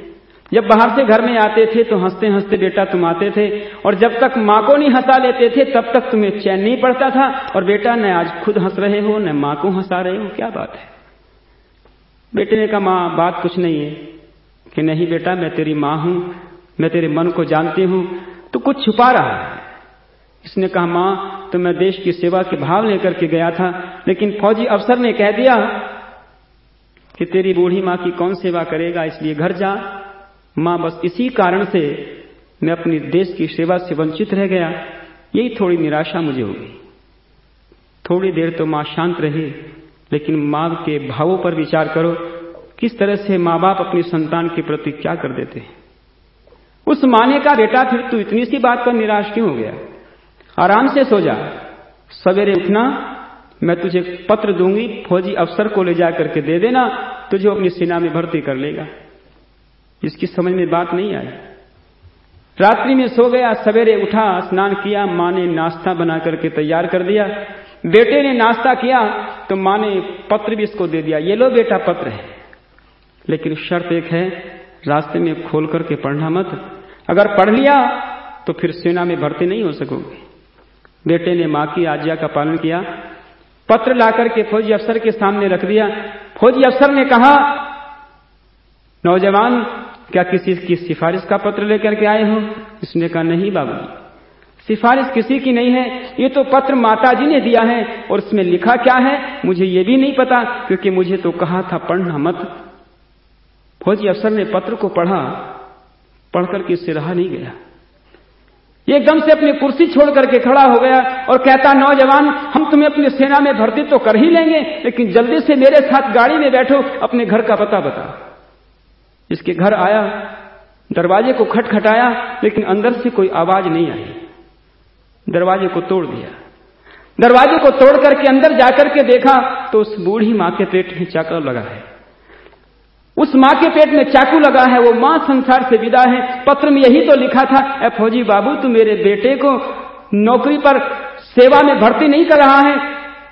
जब बाहर से घर में आते थे तो हंसते हंसते बेटा तुम आते थे, और जब तक माँ को नहीं हंसा लेते थे तब तक तुम्हें चैन नहीं पड़ता था। और बेटा न आज खुद हंस रहे हो न माँ को हंसा रहे हो, क्या बात है? बेटे ने कहा माँ बात कुछ नहीं है। कि नहीं बेटा मैं तेरी माँ हूं, मैं तेरे मन को जानती हूं, तो कुछ छुपा रहा है। इसने कहा माँ तो मैं देश की सेवा के भाव लेकर के गया था, लेकिन फौजी अफसर ने कह दिया कि तेरी बूढ़ी माँ की कौन सेवा करेगा, इसलिए घर जा। माँ बस इसी कारण से मैं अपनी देश की सेवा से वंचित रह गया, यही थोड़ी निराशा मुझे हो गई। थोड़ी देर तो माँ शांत रही, लेकिन माँ के भावों पर विचार करो, किस तरह से माँ बाप अपनी संतान के प्रति क्या कर देते हैं। उस माँ ने कहा बेटा फिर तू इतनी सी बात पर निराश क्यों हो गया, आराम से सो जा, सवेरे उठना, मैं तुझे पत्र दूंगी, फौजी अफसर को ले जाकर के दे देना, तुझे अपनी सेना में भर्ती कर लेगा। इसकी समझ में बात नहीं आई। रात्रि में सो गया, सवेरे उठा, स्नान किया, माँ ने नाश्ता बना करके तैयार कर दिया। बेटे ने नाश्ता किया तो माँ ने पत्र भी इसको दे दिया, ये लो बेटा पत्र है, लेकिन शर्त एक है, रास्ते में खोल करके पढ़ना मत, अगर पढ़ लिया तो फिर सेना में भर्ती नहीं हो सकोगे। बेटे ने माँ की आज्ञा का पालन किया, पत्र लाकर के फौजी अफसर के सामने रख दिया। फौजी अफसर ने कहा नौजवान क्या किसी की सिफारिश का पत्र लेकर के आए हो? इसने कहा नहीं बाबूजी, सिफारिश किसी की नहीं है, ये तो पत्र माताजी ने दिया है, और इसमें लिखा क्या है मुझे ये भी नहीं पता, क्योंकि मुझे तो कहा था पढ़ना मत। फौजी अफसर ने पत्र को पढ़ा, पढ़कर के इससे रहा नहीं गया, ये एकदम से अपनी कुर्सी छोड़ करके खड़ा हो गया और कहता नौजवान हम तुम्हें अपनी सेना में भर्ती तो कर ही लेंगे, लेकिन जल्दी से मेरे साथ गाड़ी में बैठो, अपने घर का पता बता। इसके घर आया, दरवाजे को खटखटाया, लेकिन अंदर से कोई आवाज नहीं आई। दरवाजे को तोड़ दिया, दरवाजे को तोड़ करके अंदर जाकर के देखा तो उस बूढ़ी माँ के पेट में चाकू लगा है। उस माँ के पेट में चाकू लगा है, वो माँ संसार से विदा है। पत्र में यही तो लिखा था, ए फौजी बाबू तू मेरे बेटे को नौकरी पर सेवा में भर्ती नहीं कर रहा है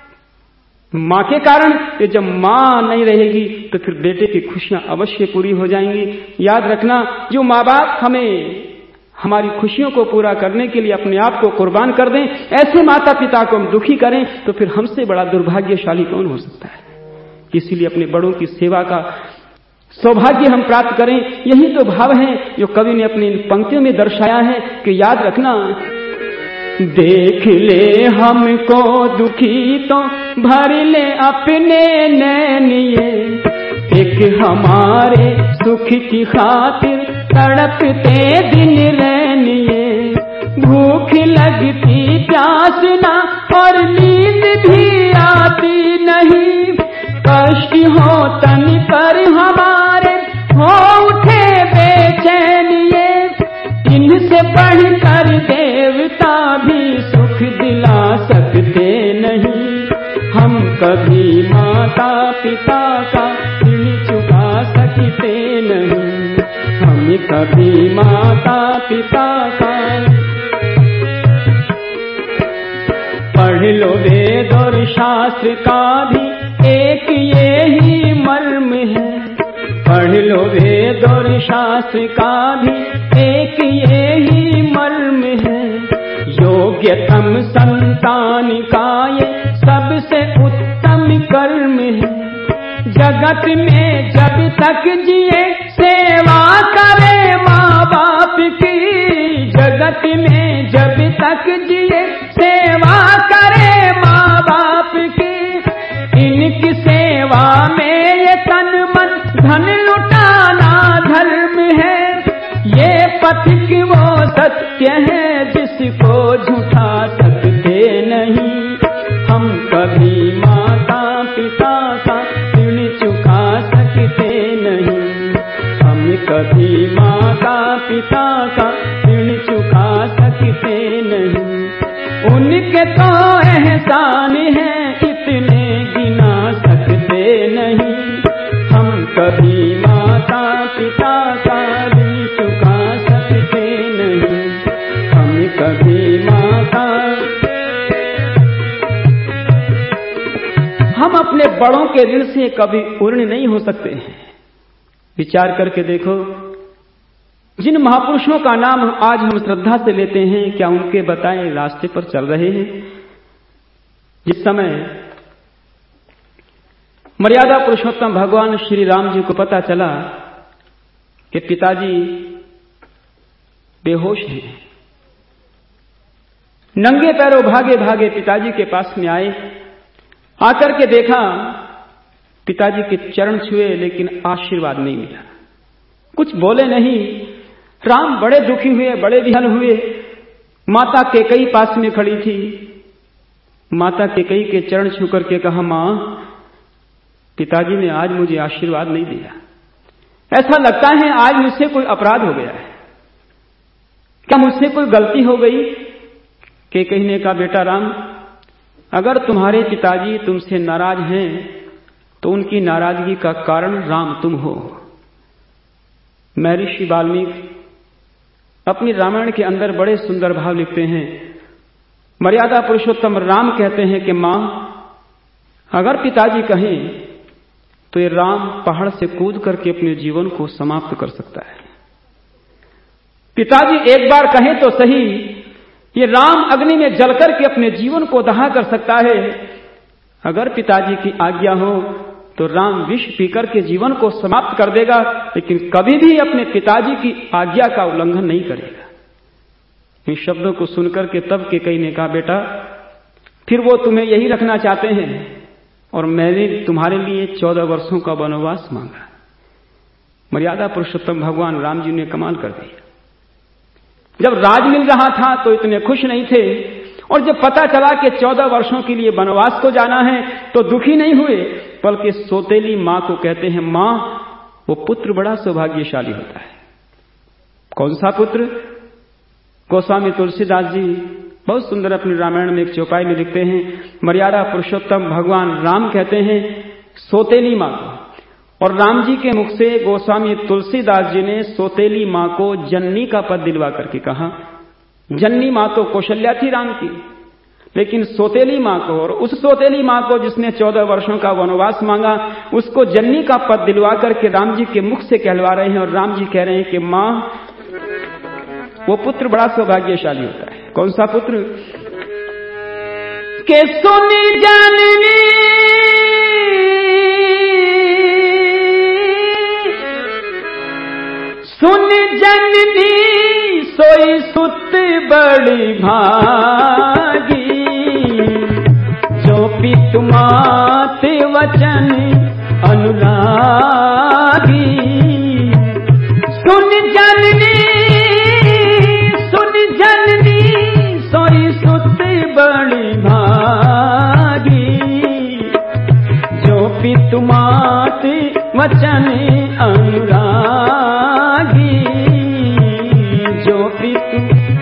माँ के कारण, कि जब माँ नहीं रहेगी तो फिर बेटे की खुशियां अवश्य पूरी हो जाएंगी। याद रखना, जो माँ बाप हमें हमारी खुशियों को पूरा करने के लिए अपने आप को कुर्बान कर दें, ऐसे माता पिता को हम दुखी करें तो फिर हमसे बड़ा दुर्भाग्यशाली कौन हो सकता है। इसीलिए अपने बड़ों की सेवा का सौभाग्य हम प्राप्त करें, यही तो भाव है जो कवि ने अपनी पंक्तियों में दर्शाया है कि याद रखना, देख ले हमको दुखी तो भर ले अपने नैनिए, एक हमारे सुख की खातिर तड़पते दिन रहनिए, भूख लगती प्यास ना और नींद भी आती नहीं, कष्ट हो तन पर हमारे हो उठे बेचैनिए, इनसे बढ़कर देवता भी सुख दिला सकते नहीं, हम कभी माता पिता का ऋण चुका सकते नहीं, हम कभी माता पिता का। पढ़ लो वेद और शास्त्र का भी एक ये ही मर्म है, पढ़ लो वेद और शास्त्र का भी एक ये ही मर्म है, योग्यतम संतान का ये सबसे उत्तम कर्म है, जगत में जब तक जिए सेवा करे माँ बाप की, जगत में जब तक जिए सेवा करे माँ बाप की, इनकी सेवा में ये तन मन धन लुटाना धर्म है, ये पथिक वो सत्य है जिसको झूठा सकते नहीं, हम कभी माता पिता का ऋण चुका सकते नहीं, हम कभी माता पिता का ऋण चुका सकते नहीं, उनके तो एहसान है इतने गिना सकते नहीं, हम कभी माता पिता का ऋण चुका सकते नहीं, हम कभी माता। हम अपने बड़ों के ऋण से कभी ऋणी नहीं हो सकते हैं। विचार करके देखो, जिन महापुरुषों का नाम आज हम श्रद्धा से लेते हैं, क्या उनके बताए रास्ते पर चल रहे हैं? जिस समय मर्यादा पुरुषोत्तम भगवान श्री राम जी को पता चला कि पिताजी बेहोश हैं, नंगे पैरों भागे भागे पिताजी के पास में आए। आकर के देखा, पिताजी के चरण छुए लेकिन आशीर्वाद नहीं मिला, कुछ बोले नहीं। राम बड़े दुखी हुए, बड़े विहल हुए। माता कैकेयी पास में खड़ी थी। माता कैकेयी के चरण छू करके कहा, मां, पिताजी ने आज मुझे आशीर्वाद नहीं दिया। ऐसा लगता है आज मुझसे कोई अपराध हो गया है, क्या मुझसे कोई गलती हो गई? कैकेयी ने कहा, बेटा राम, अगर तुम्हारे पिताजी तुमसे नाराज हैं तो उनकी नाराजगी का कारण राम तुम हो। महर्षि वाल्मीकि अपनी रामायण के अंदर बड़े सुंदर भाव लिखते हैं। मर्यादा पुरुषोत्तम राम कहते हैं कि मां, अगर पिताजी कहें तो ये राम पहाड़ से कूद करके अपने जीवन को समाप्त कर सकता है। पिताजी एक बार कहें तो सही, ये राम अग्नि में जलकर के अपने जीवन को दहा कर सकता है। अगर पिताजी की आज्ञा हो तो राम विष पीकर के जीवन को समाप्त कर देगा, लेकिन कभी भी अपने पिताजी की आज्ञा का उल्लंघन नहीं करेगा। इन शब्दों को सुनकर के तब कैकेयी ने कहा, बेटा फिर वो तुम्हें यही रखना चाहते हैं और मैंने तुम्हारे लिए 14 वर्षों का वनवास मांगा। मर्यादा पुरुषोत्तम भगवान राम जी ने कमाल कर दिया। जब राज मिल रहा था तो इतने खुश नहीं थे, और जब पता चला कि 14 वर्षों के लिए वनवास को जाना है तो दुखी नहीं हुए, बल्कि सौतेली मां को कहते हैं, मां, वो पुत्र बड़ा सौभाग्यशाली होता है। कौन सा पुत्र? गोस्वामी तुलसीदास जी बहुत सुंदर अपनी रामायण में एक चौपाई में लिखते हैं, मर्यादा पुरुषोत्तम भगवान राम कहते हैं सौतेली मां को, और राम जी के मुख से गोस्वामी तुलसीदास जी ने सौतेली मां को जननी का पद दिलवा करके कहा। जननी मां तो कौशल्या थी राम की, लेकिन सौतेली मां को, और उस सौतेली मां को जिसने 14 वर्षों का वनवास मांगा, उसको जननी का पद दिलवा करके राम जी के मुख से कहलवा रहे हैं। और राम जी कह रहे हैं कि मां, वो पुत्र बड़ा सौभाग्यशाली होता है। कौन सा पुत्र? के सुनी जननी सुन जननी सोई सुत बड़ी भागी, जो पितु मात वचन अनुरागी। सुन जननी सोई सुत बड़ी भागी, जो पितु मात वचन अनुरागी, जो पितु।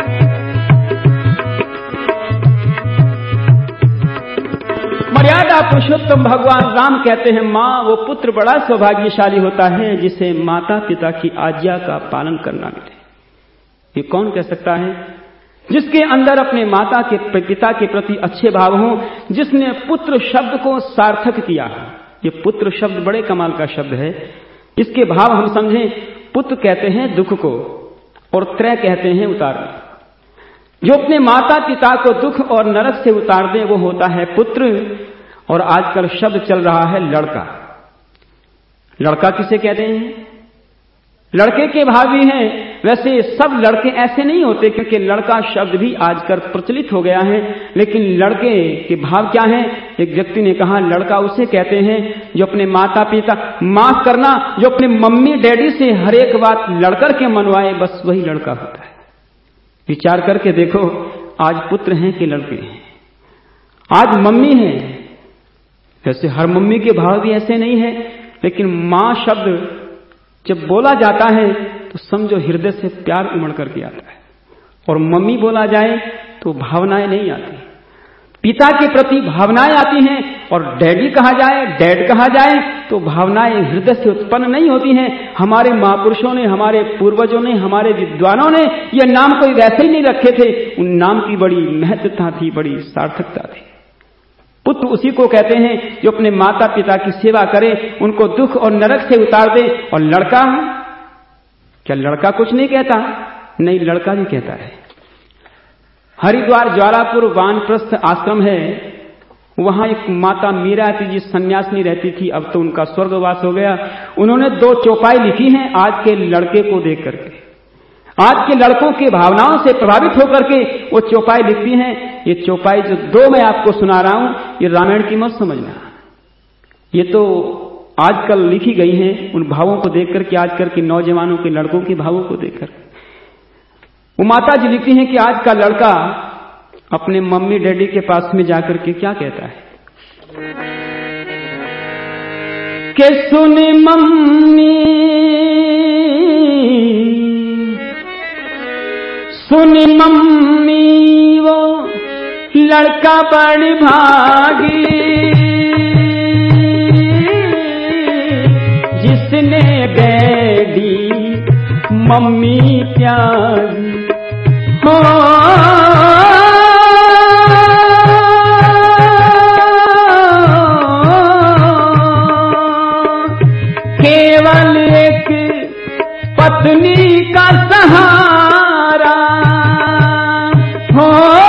मर्यादा पुरुषोत्तम भगवान राम कहते हैं, मां, वो पुत्र बड़ा सौभाग्यशाली होता है जिसे माता पिता की आज्ञा का पालन करना मिले। ये कौन कह सकता है? जिसके अंदर अपने माता के पिता के प्रति अच्छे भाव हों, जिसने पुत्र शब्द को सार्थक किया। ये पुत्र शब्द बड़े कमाल का शब्द है। इसके भाव हम समझें। पुत्र कहते हैं दुख को, और त्रय कहते हैं उतारने। जो अपने माता पिता को दुख और नरक से उतार दे वो होता है पुत्र। और आजकल शब्द चल रहा है लड़का। लड़का किसे कहते हैं? लड़के के भाव भी हैं। वैसे सब लड़के ऐसे नहीं होते, क्योंकि लड़का शब्द भी आजकल प्रचलित हो गया है, लेकिन लड़के के भाव क्या है? एक व्यक्ति ने कहा, लड़का उसे कहते हैं जो अपने माता पिता, माफ करना, जो अपने मम्मी डैडी से हर एक बात लड़कर के मनवाए, बस वही लड़का होता है। विचार करके देखो, आज पुत्र हैं कि लड़के हैं? आज मम्मी है। वैसे हर मम्मी के भाव भी ऐसे नहीं है, लेकिन मां शब्द जब बोला जाता है तो समझो हृदय से प्यार उमड़ करके आता है। और मम्मी बोला जाए तो भावनाएं नहीं आती, पिता के प्रति भावनाएं आती हैं। और डैडी कहा जाए, डैड कहा जाए तो भावनाएं हृदय से उत्पन्न नहीं होती हैं। हमारे महापुरुषों ने, हमारे पूर्वजों ने, हमारे विद्वानों ने यह नाम कोई वैसे ही नहीं रखे थे। उन नाम की बड़ी महत्वता थी, बड़ी सार्थकता थी। पुत्र उसी को कहते हैं जो अपने माता पिता की सेवा करे, उनको दुख और नरक से उतार दे। और लड़का क्या लड़का कुछ नहीं कहता? नहीं, लड़का भी कहता है। हरिद्वार ज्वालापुर वानप्रस्थ आश्रम है, वहां एक माता मीरा थी जिस सन्यासिनी रहती थी, अब तो उनका स्वर्गवास हो गया। उन्होंने 2 चौपाई लिखी हैं आज के लड़के को देख करके, आज के लड़कों की भावनाओं से प्रभावित होकर के वो चौपाई लिखती हैं। ये चौपाई जो 2 मैं आपको सुना रहा हूं, ये रामायण की मत समझना, ये तो आजकल लिखी गई हैं उन भावों को देखकर के, आजकल के नौजवानों के लड़कों के भावों को देखकर। वो माता जी लिखती हैं कि आज का लड़का अपने मम्मी डैडी के पास में जाकर के क्या कहता है कि सुनी मम्मी, सुनी मम्मी वो लड़का बड़ी भागी, जिसने डैडी मम्मी प्यारी हो। केवल एक पत्नी का सहारा हो,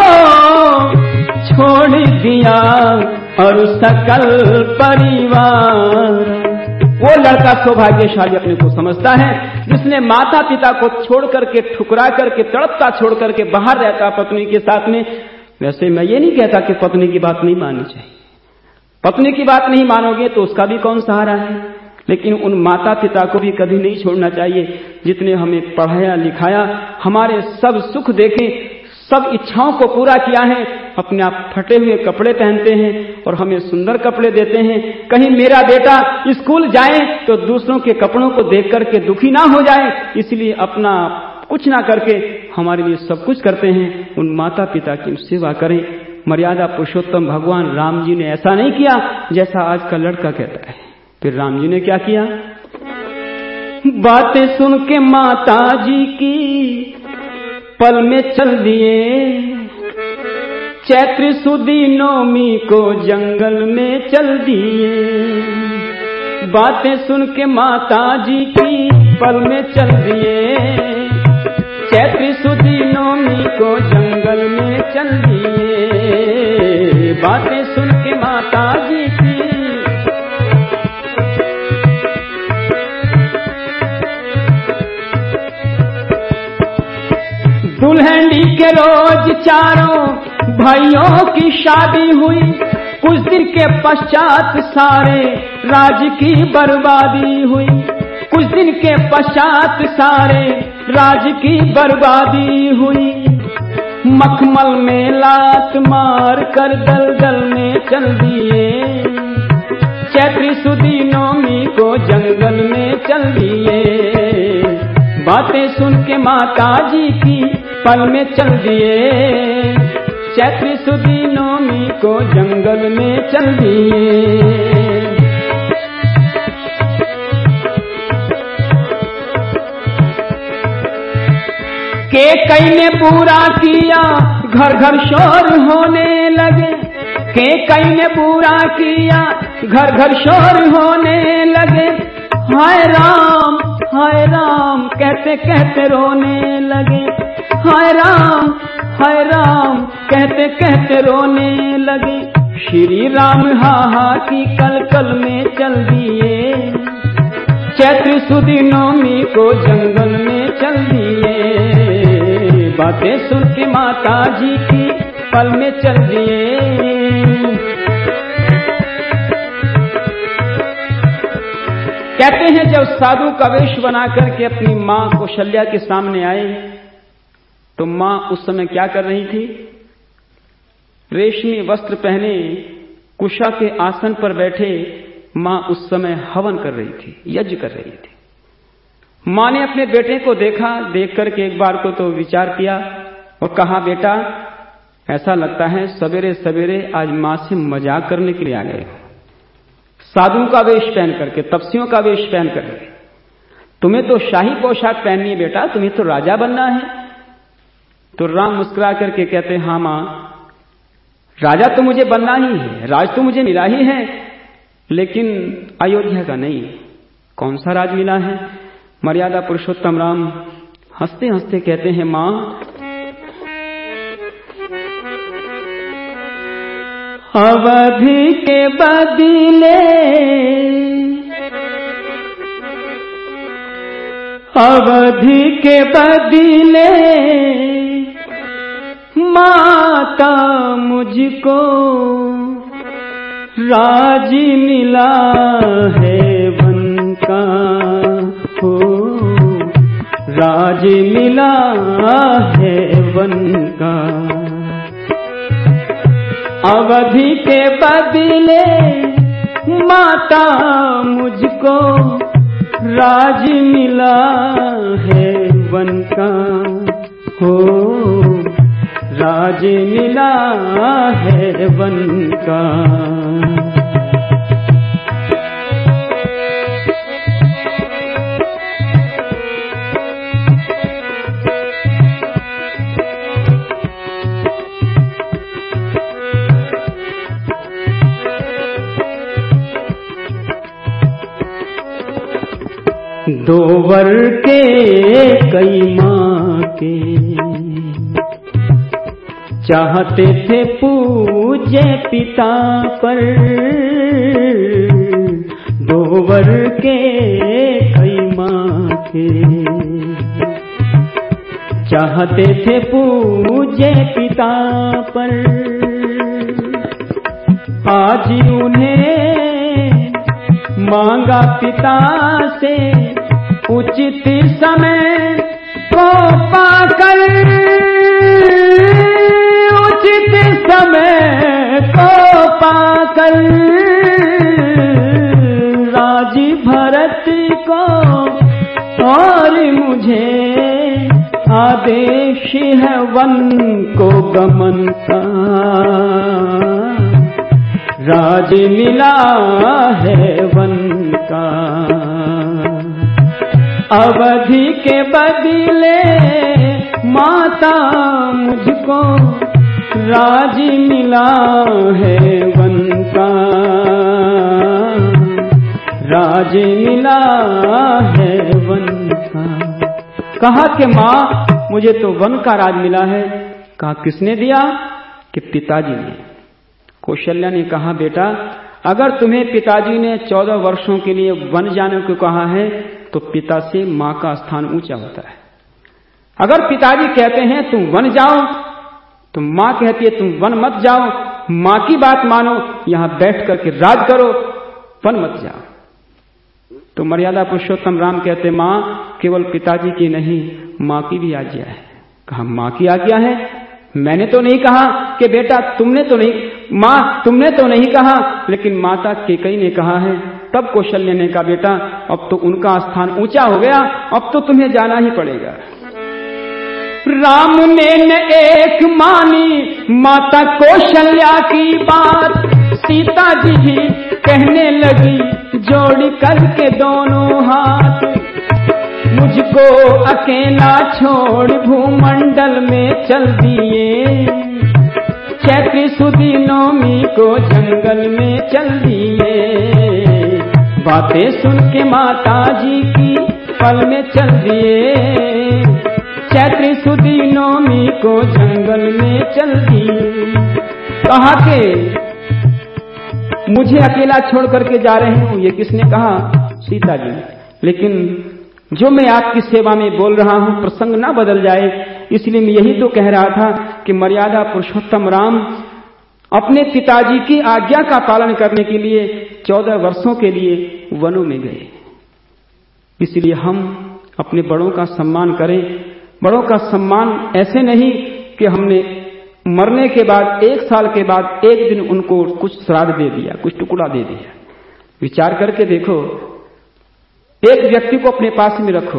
छोड़ दिया और सकल परिवार। वो लड़का सौभाग्यशाली अपने को समझता है जिसने माता पिता को छोड़ करके, ठुकरा करके, तड़पता छोड़ करके बाहर रहता पत्नी के साथ में। वैसे मैं ये नहीं कहता कि पत्नी की बात नहीं माननी चाहिए, पत्नी की बात नहीं मानोगे तो उसका भी कौन सहारा है, लेकिन उन माता पिता को भी कभी नहीं छोड़ना चाहिए जितने हमें पढ़ाया लिखाया, हमारे सब सुख देखे, सब इच्छाओं को पूरा किया है। अपने आप फटे हुए कपड़े पहनते हैं और हमें सुंदर कपड़े देते हैं। कहीं मेरा बेटा स्कूल जाए तो दूसरों के कपड़ों को देख करके दुखी ना हो जाए, इसलिए अपना कुछ ना करके हमारे लिए सब कुछ करते हैं। उन माता पिता की सेवा करें। मर्यादा पुरुषोत्तम भगवान राम जी ने ऐसा नहीं किया जैसा आज का लड़का कहता है। फिर राम जी ने क्या किया? बातें सुन के माता जी की पल में चल दिए, चैत्र सुदी नौमी को जंगल में चल दिए। बातें सुन के माता जी की पल में चल दिए, चैत्र सुदी नौमी को जंगल में चल दिए। बातें सुन के माता जी की दुल्हनी के रोज चारों भाइयों की शादी हुई, कुछ दिन के पश्चात सारे राज की बर्बादी हुई। कुछ दिन के पश्चात सारे राज की बर्बादी हुई। मखमल में लात मार कर दलदल में चल दिए, चैत्र सुदी नौमी को जंगल में चल दिए। बातें सुन के माता जी की पल में चल दिए, चैत्र सुदी नौमी को जंगल में चल दिए। केकई ने बुरा किया घर घर शोर होने लगे, केकई ने बुरा किया घर घर शोर होने लगे। हाय राम कहते कहते रोने लगे। हाय राम कहते कहते रोने लगे। श्री राम हा की कल कल में चल दिए, चैत्र सुदी नौमी को जंगल में चल दिए। बातें सुन के माता जी की पल में चल दिए। कहते हैं जब साधु का वेश बना करके अपनी मां कौशल्या के सामने आए तो मां उस समय क्या कर रही थी? रेशमी वस्त्र पहने कुशा के आसन पर बैठे मां उस समय हवन कर रही थी, यज्ञ कर रही थी। मां ने अपने बेटे को देखा, देख करके एक बार को तो विचार किया और कहा, बेटा ऐसा लगता है सवेरे सवेरे आज मां से मजाक करने के लिए आ गए, साधुओं का वेश पहन करके, तपस्वियों का वेश पहन करके। तुम्हें तो शाही पोशाक पहननी है बेटा, तुम्हें तो राजा बनना है। तो राम मुस्कुरा करके कहते, हाँ मां, राजा तो मुझे बनना ही है, राज तो मुझे मिला ही है, लेकिन अयोध्या का नहीं। कौन सा राज मिला है? मर्यादा पुरुषोत्तम राम हंसते हंसते कहते हैं, मां, अवधि के बदले, अवधि के बदले माता मुझको राज मिला है वन का, हो राज मिला है वन का। अवधि के बदले माता मुझको राज मिला है वन का, हो राज मिला है वन का। दो वर के कई माँ के चाहते थे पूजे पिता पर, दो वर के कई माँ के चाहते थे पूजे पिता पर। आज उन्हें मांगा पिता से उचित समय को पाकर, उचित समय को पाकर राज भरत को और मुझे आदेश है वन को गमन का। राज मिला है वन का, अवधि के बदले माता मुझको राज मिला है वन का, राज मिला है वन का। कहा कि माँ, मुझे तो वन का राज मिला है। कहा किसने दिया? कि पिताजी ने। कौशल्या ने कहा, बेटा, अगर तुम्हें पिताजी ने 14 वर्षों के लिए वन जाने को कहा है तो पिता से मां का स्थान ऊंचा होता है। अगर पिताजी कहते हैं तुम वन जाओ तो मां कहती है तुम वन मत जाओ, मां की बात मानो, यहां बैठ करके राज करो, वन मत जाओ। तो मर्यादा पुरुषोत्तम राम कहते, मां केवल पिताजी की नहीं, मां की भी आज्ञा है। कहा मां की आज्ञा है? मैंने तो नहीं कहा कि बेटा तुमने तो नहीं, मां तुमने तो नहीं कहा, लेकिन माता कैकेयी ने कहा है। तब कौशल्या ने कहा, बेटा अब तो उनका स्थान ऊंचा हो गया, अब तो तुम्हें जाना ही पड़ेगा। राम ने न एक मानी माता कौशल्या की बात, सीता जी ही कहने लगी जोड़ करके दोनों हाथ, मुझको अकेला छोड़ भूमंडल में चल दिए, चैत्र सुदी नौमी को जंगल में चल दिए। बातें सुन के माता जी की पल में चल दिए, चैत्र सुदी नौमी को जंगल में चल दिए। कहा कि मुझे अकेला छोड़ करके जा रहे हूं, ये किसने कहा? सीता जी। लेकिन जो मैं आपकी सेवा में बोल रहा हूं प्रसंग ना बदल जाए, इसलिए मैं यही तो कह रहा था कि मर्यादा पुरुषोत्तम राम अपने पिताजी की आज्ञा का पालन करने के लिए 14 वर्षों के लिए वनों में गए। इसलिए हम अपने बड़ों का सम्मान करें। बड़ों का सम्मान ऐसे नहीं कि हमने मरने के बाद 1 साल के बाद एक दिन उनको कुछ श्राद्ध दे दिया, कुछ टुकड़ा दे दिया। विचार करके देखो, एक व्यक्ति को अपने पास में रखो,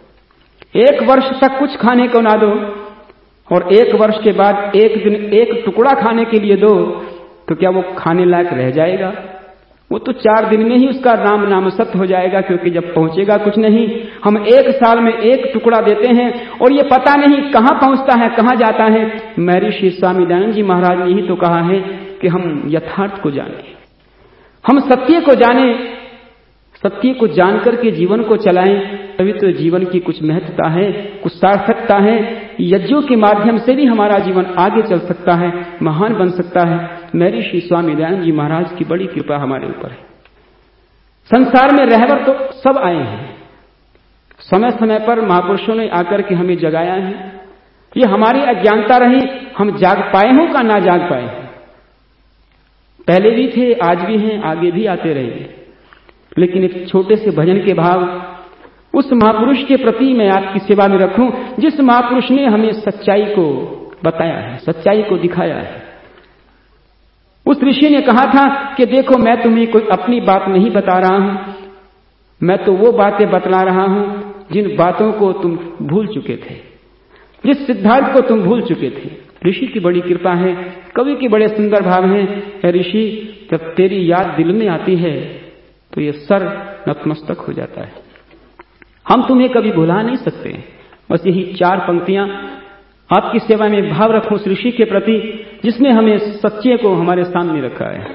1 वर्ष तक कुछ खाने को ना दो और 1 वर्ष के बाद एक दिन एक टुकड़ा खाने के लिए दो, तो क्या वो खाने लायक रह जाएगा? वो तो 4 दिन में ही उसका राम नामसत हो जाएगा, क्योंकि जब पहुंचेगा कुछ नहीं। हम 1 साल में 1 टुकड़ा देते हैं और ये पता नहीं कहां पहुंचता है, कहां जाता है। महर्षि स्वामी दयानंद जी महाराज ने यही तो कहा है कि हम यथार्थ को जाने, हम सत्य को जाने। सत्य को जानकर के जीवन को चलाएं, तभी तो जीवन की कुछ महत्वता है, कुछ सार्थकता है। यज्ञों के माध्यम से भी हमारा जीवन आगे चल सकता है, महान बन सकता है। महर्षि स्वामी दयानंद जी महाराज की बड़ी कृपा हमारे ऊपर है। संसार में रहबर तो सब आए हैं, समय समय पर महापुरुषों ने आकर के हमें जगाया है। ये हमारी अज्ञानता रही, हम जाग पाए हों का ना जाग पाए, पहले भी थे, आज भी हैं, आगे भी आते रहेंगे। लेकिन एक छोटे से भजन के भाव उस महापुरुष के प्रति मैं आपकी सेवा में रखूं, जिस महापुरुष ने हमें सच्चाई को बताया है, सच्चाई को दिखाया है। उस ऋषि ने कहा था कि देखो, मैं तुम्हें कोई अपनी बात नहीं बता रहा हूं, मैं तो वो बातें बतला रहा हूं जिन बातों को तुम भूल चुके थे, जिस सिद्धांत को तुम भूल चुके थे। ऋषि की बड़ी कृपा है, कवि के बड़े सुंदर भाव हैं। ऋषि, जब तेरी याद दिल में आती है तो ये सर नतमस्तक हो जाता है। हम तुम्हें कभी भुला नहीं सकते। बस यही 4 पंक्तियां आपकी सेवा में भाव रखूं उस ऋषि के प्रति, जिसने हमें सच्चे को हमारे सामने रखा है।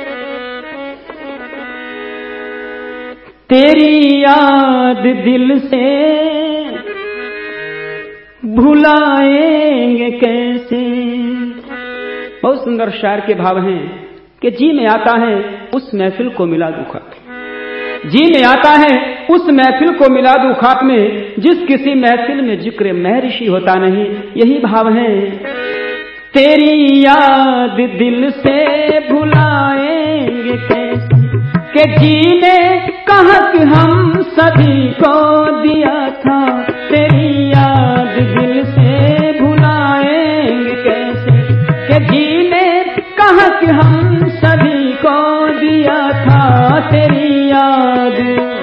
तेरी याद दिल से भुलाएंगे कैसे। बहुत सुंदर शायर के भाव हैं कि जी में आता है उस महफिल को मिला दूं खाक, जी में आता है उस महफिल को मिला दूं खाक में, जिस किसी महफिल में जिक्र महर्षि होता नहीं। यही भाव है। तेरी याद दिल से भुलाएंगे कैसे, कि जी ने कहा कि हम सभी को दिया था। तेरी याद दिल से भुलाएंगे कैसे, कि जी ने कहा कि हम सभी को दिया था। तेरी याद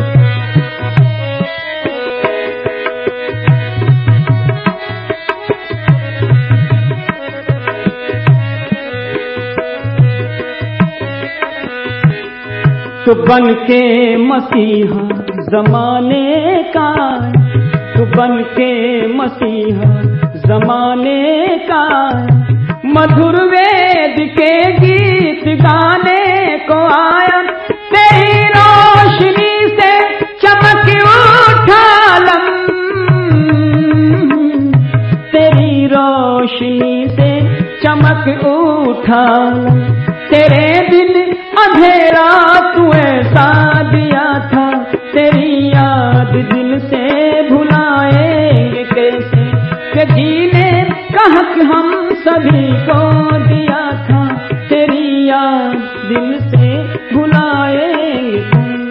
तो बन के मसीहा जमाने का, तो बन के मसीहा जमाने का, मधुर वेद के गीत गाने को आया। तेरी रोशनी से चमक उठा लम, तेरी रोशनी से चमक उठा लम। तेरे दिन अंधेरा तू ऐसा दिया था। तेरी याद दिल से भुलाएंगे कैसे, कि जी ने कहा कि हम सभी को दिया था। तेरी याद दिल से भुलाएंगे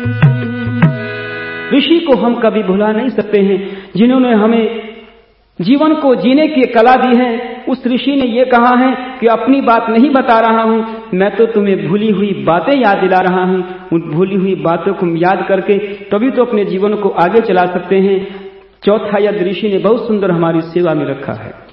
कैसे। ऋषि को हम कभी भुला नहीं सकते हैं, जिन्होंने हमें जीवन को जीने की कला दी है। उस ऋषि ने यह कहा है कि अपनी बात नहीं बता रहा हूं, मैं तो तुम्हें भूली हुई बातें याद दिला रहा हूं। उन भूली हुई बातों को याद करके तभी तो अपने जीवन को आगे चला सकते हैं। चौथा यद ऋषि ने बहुत सुंदर हमारी सेवा में रखा है।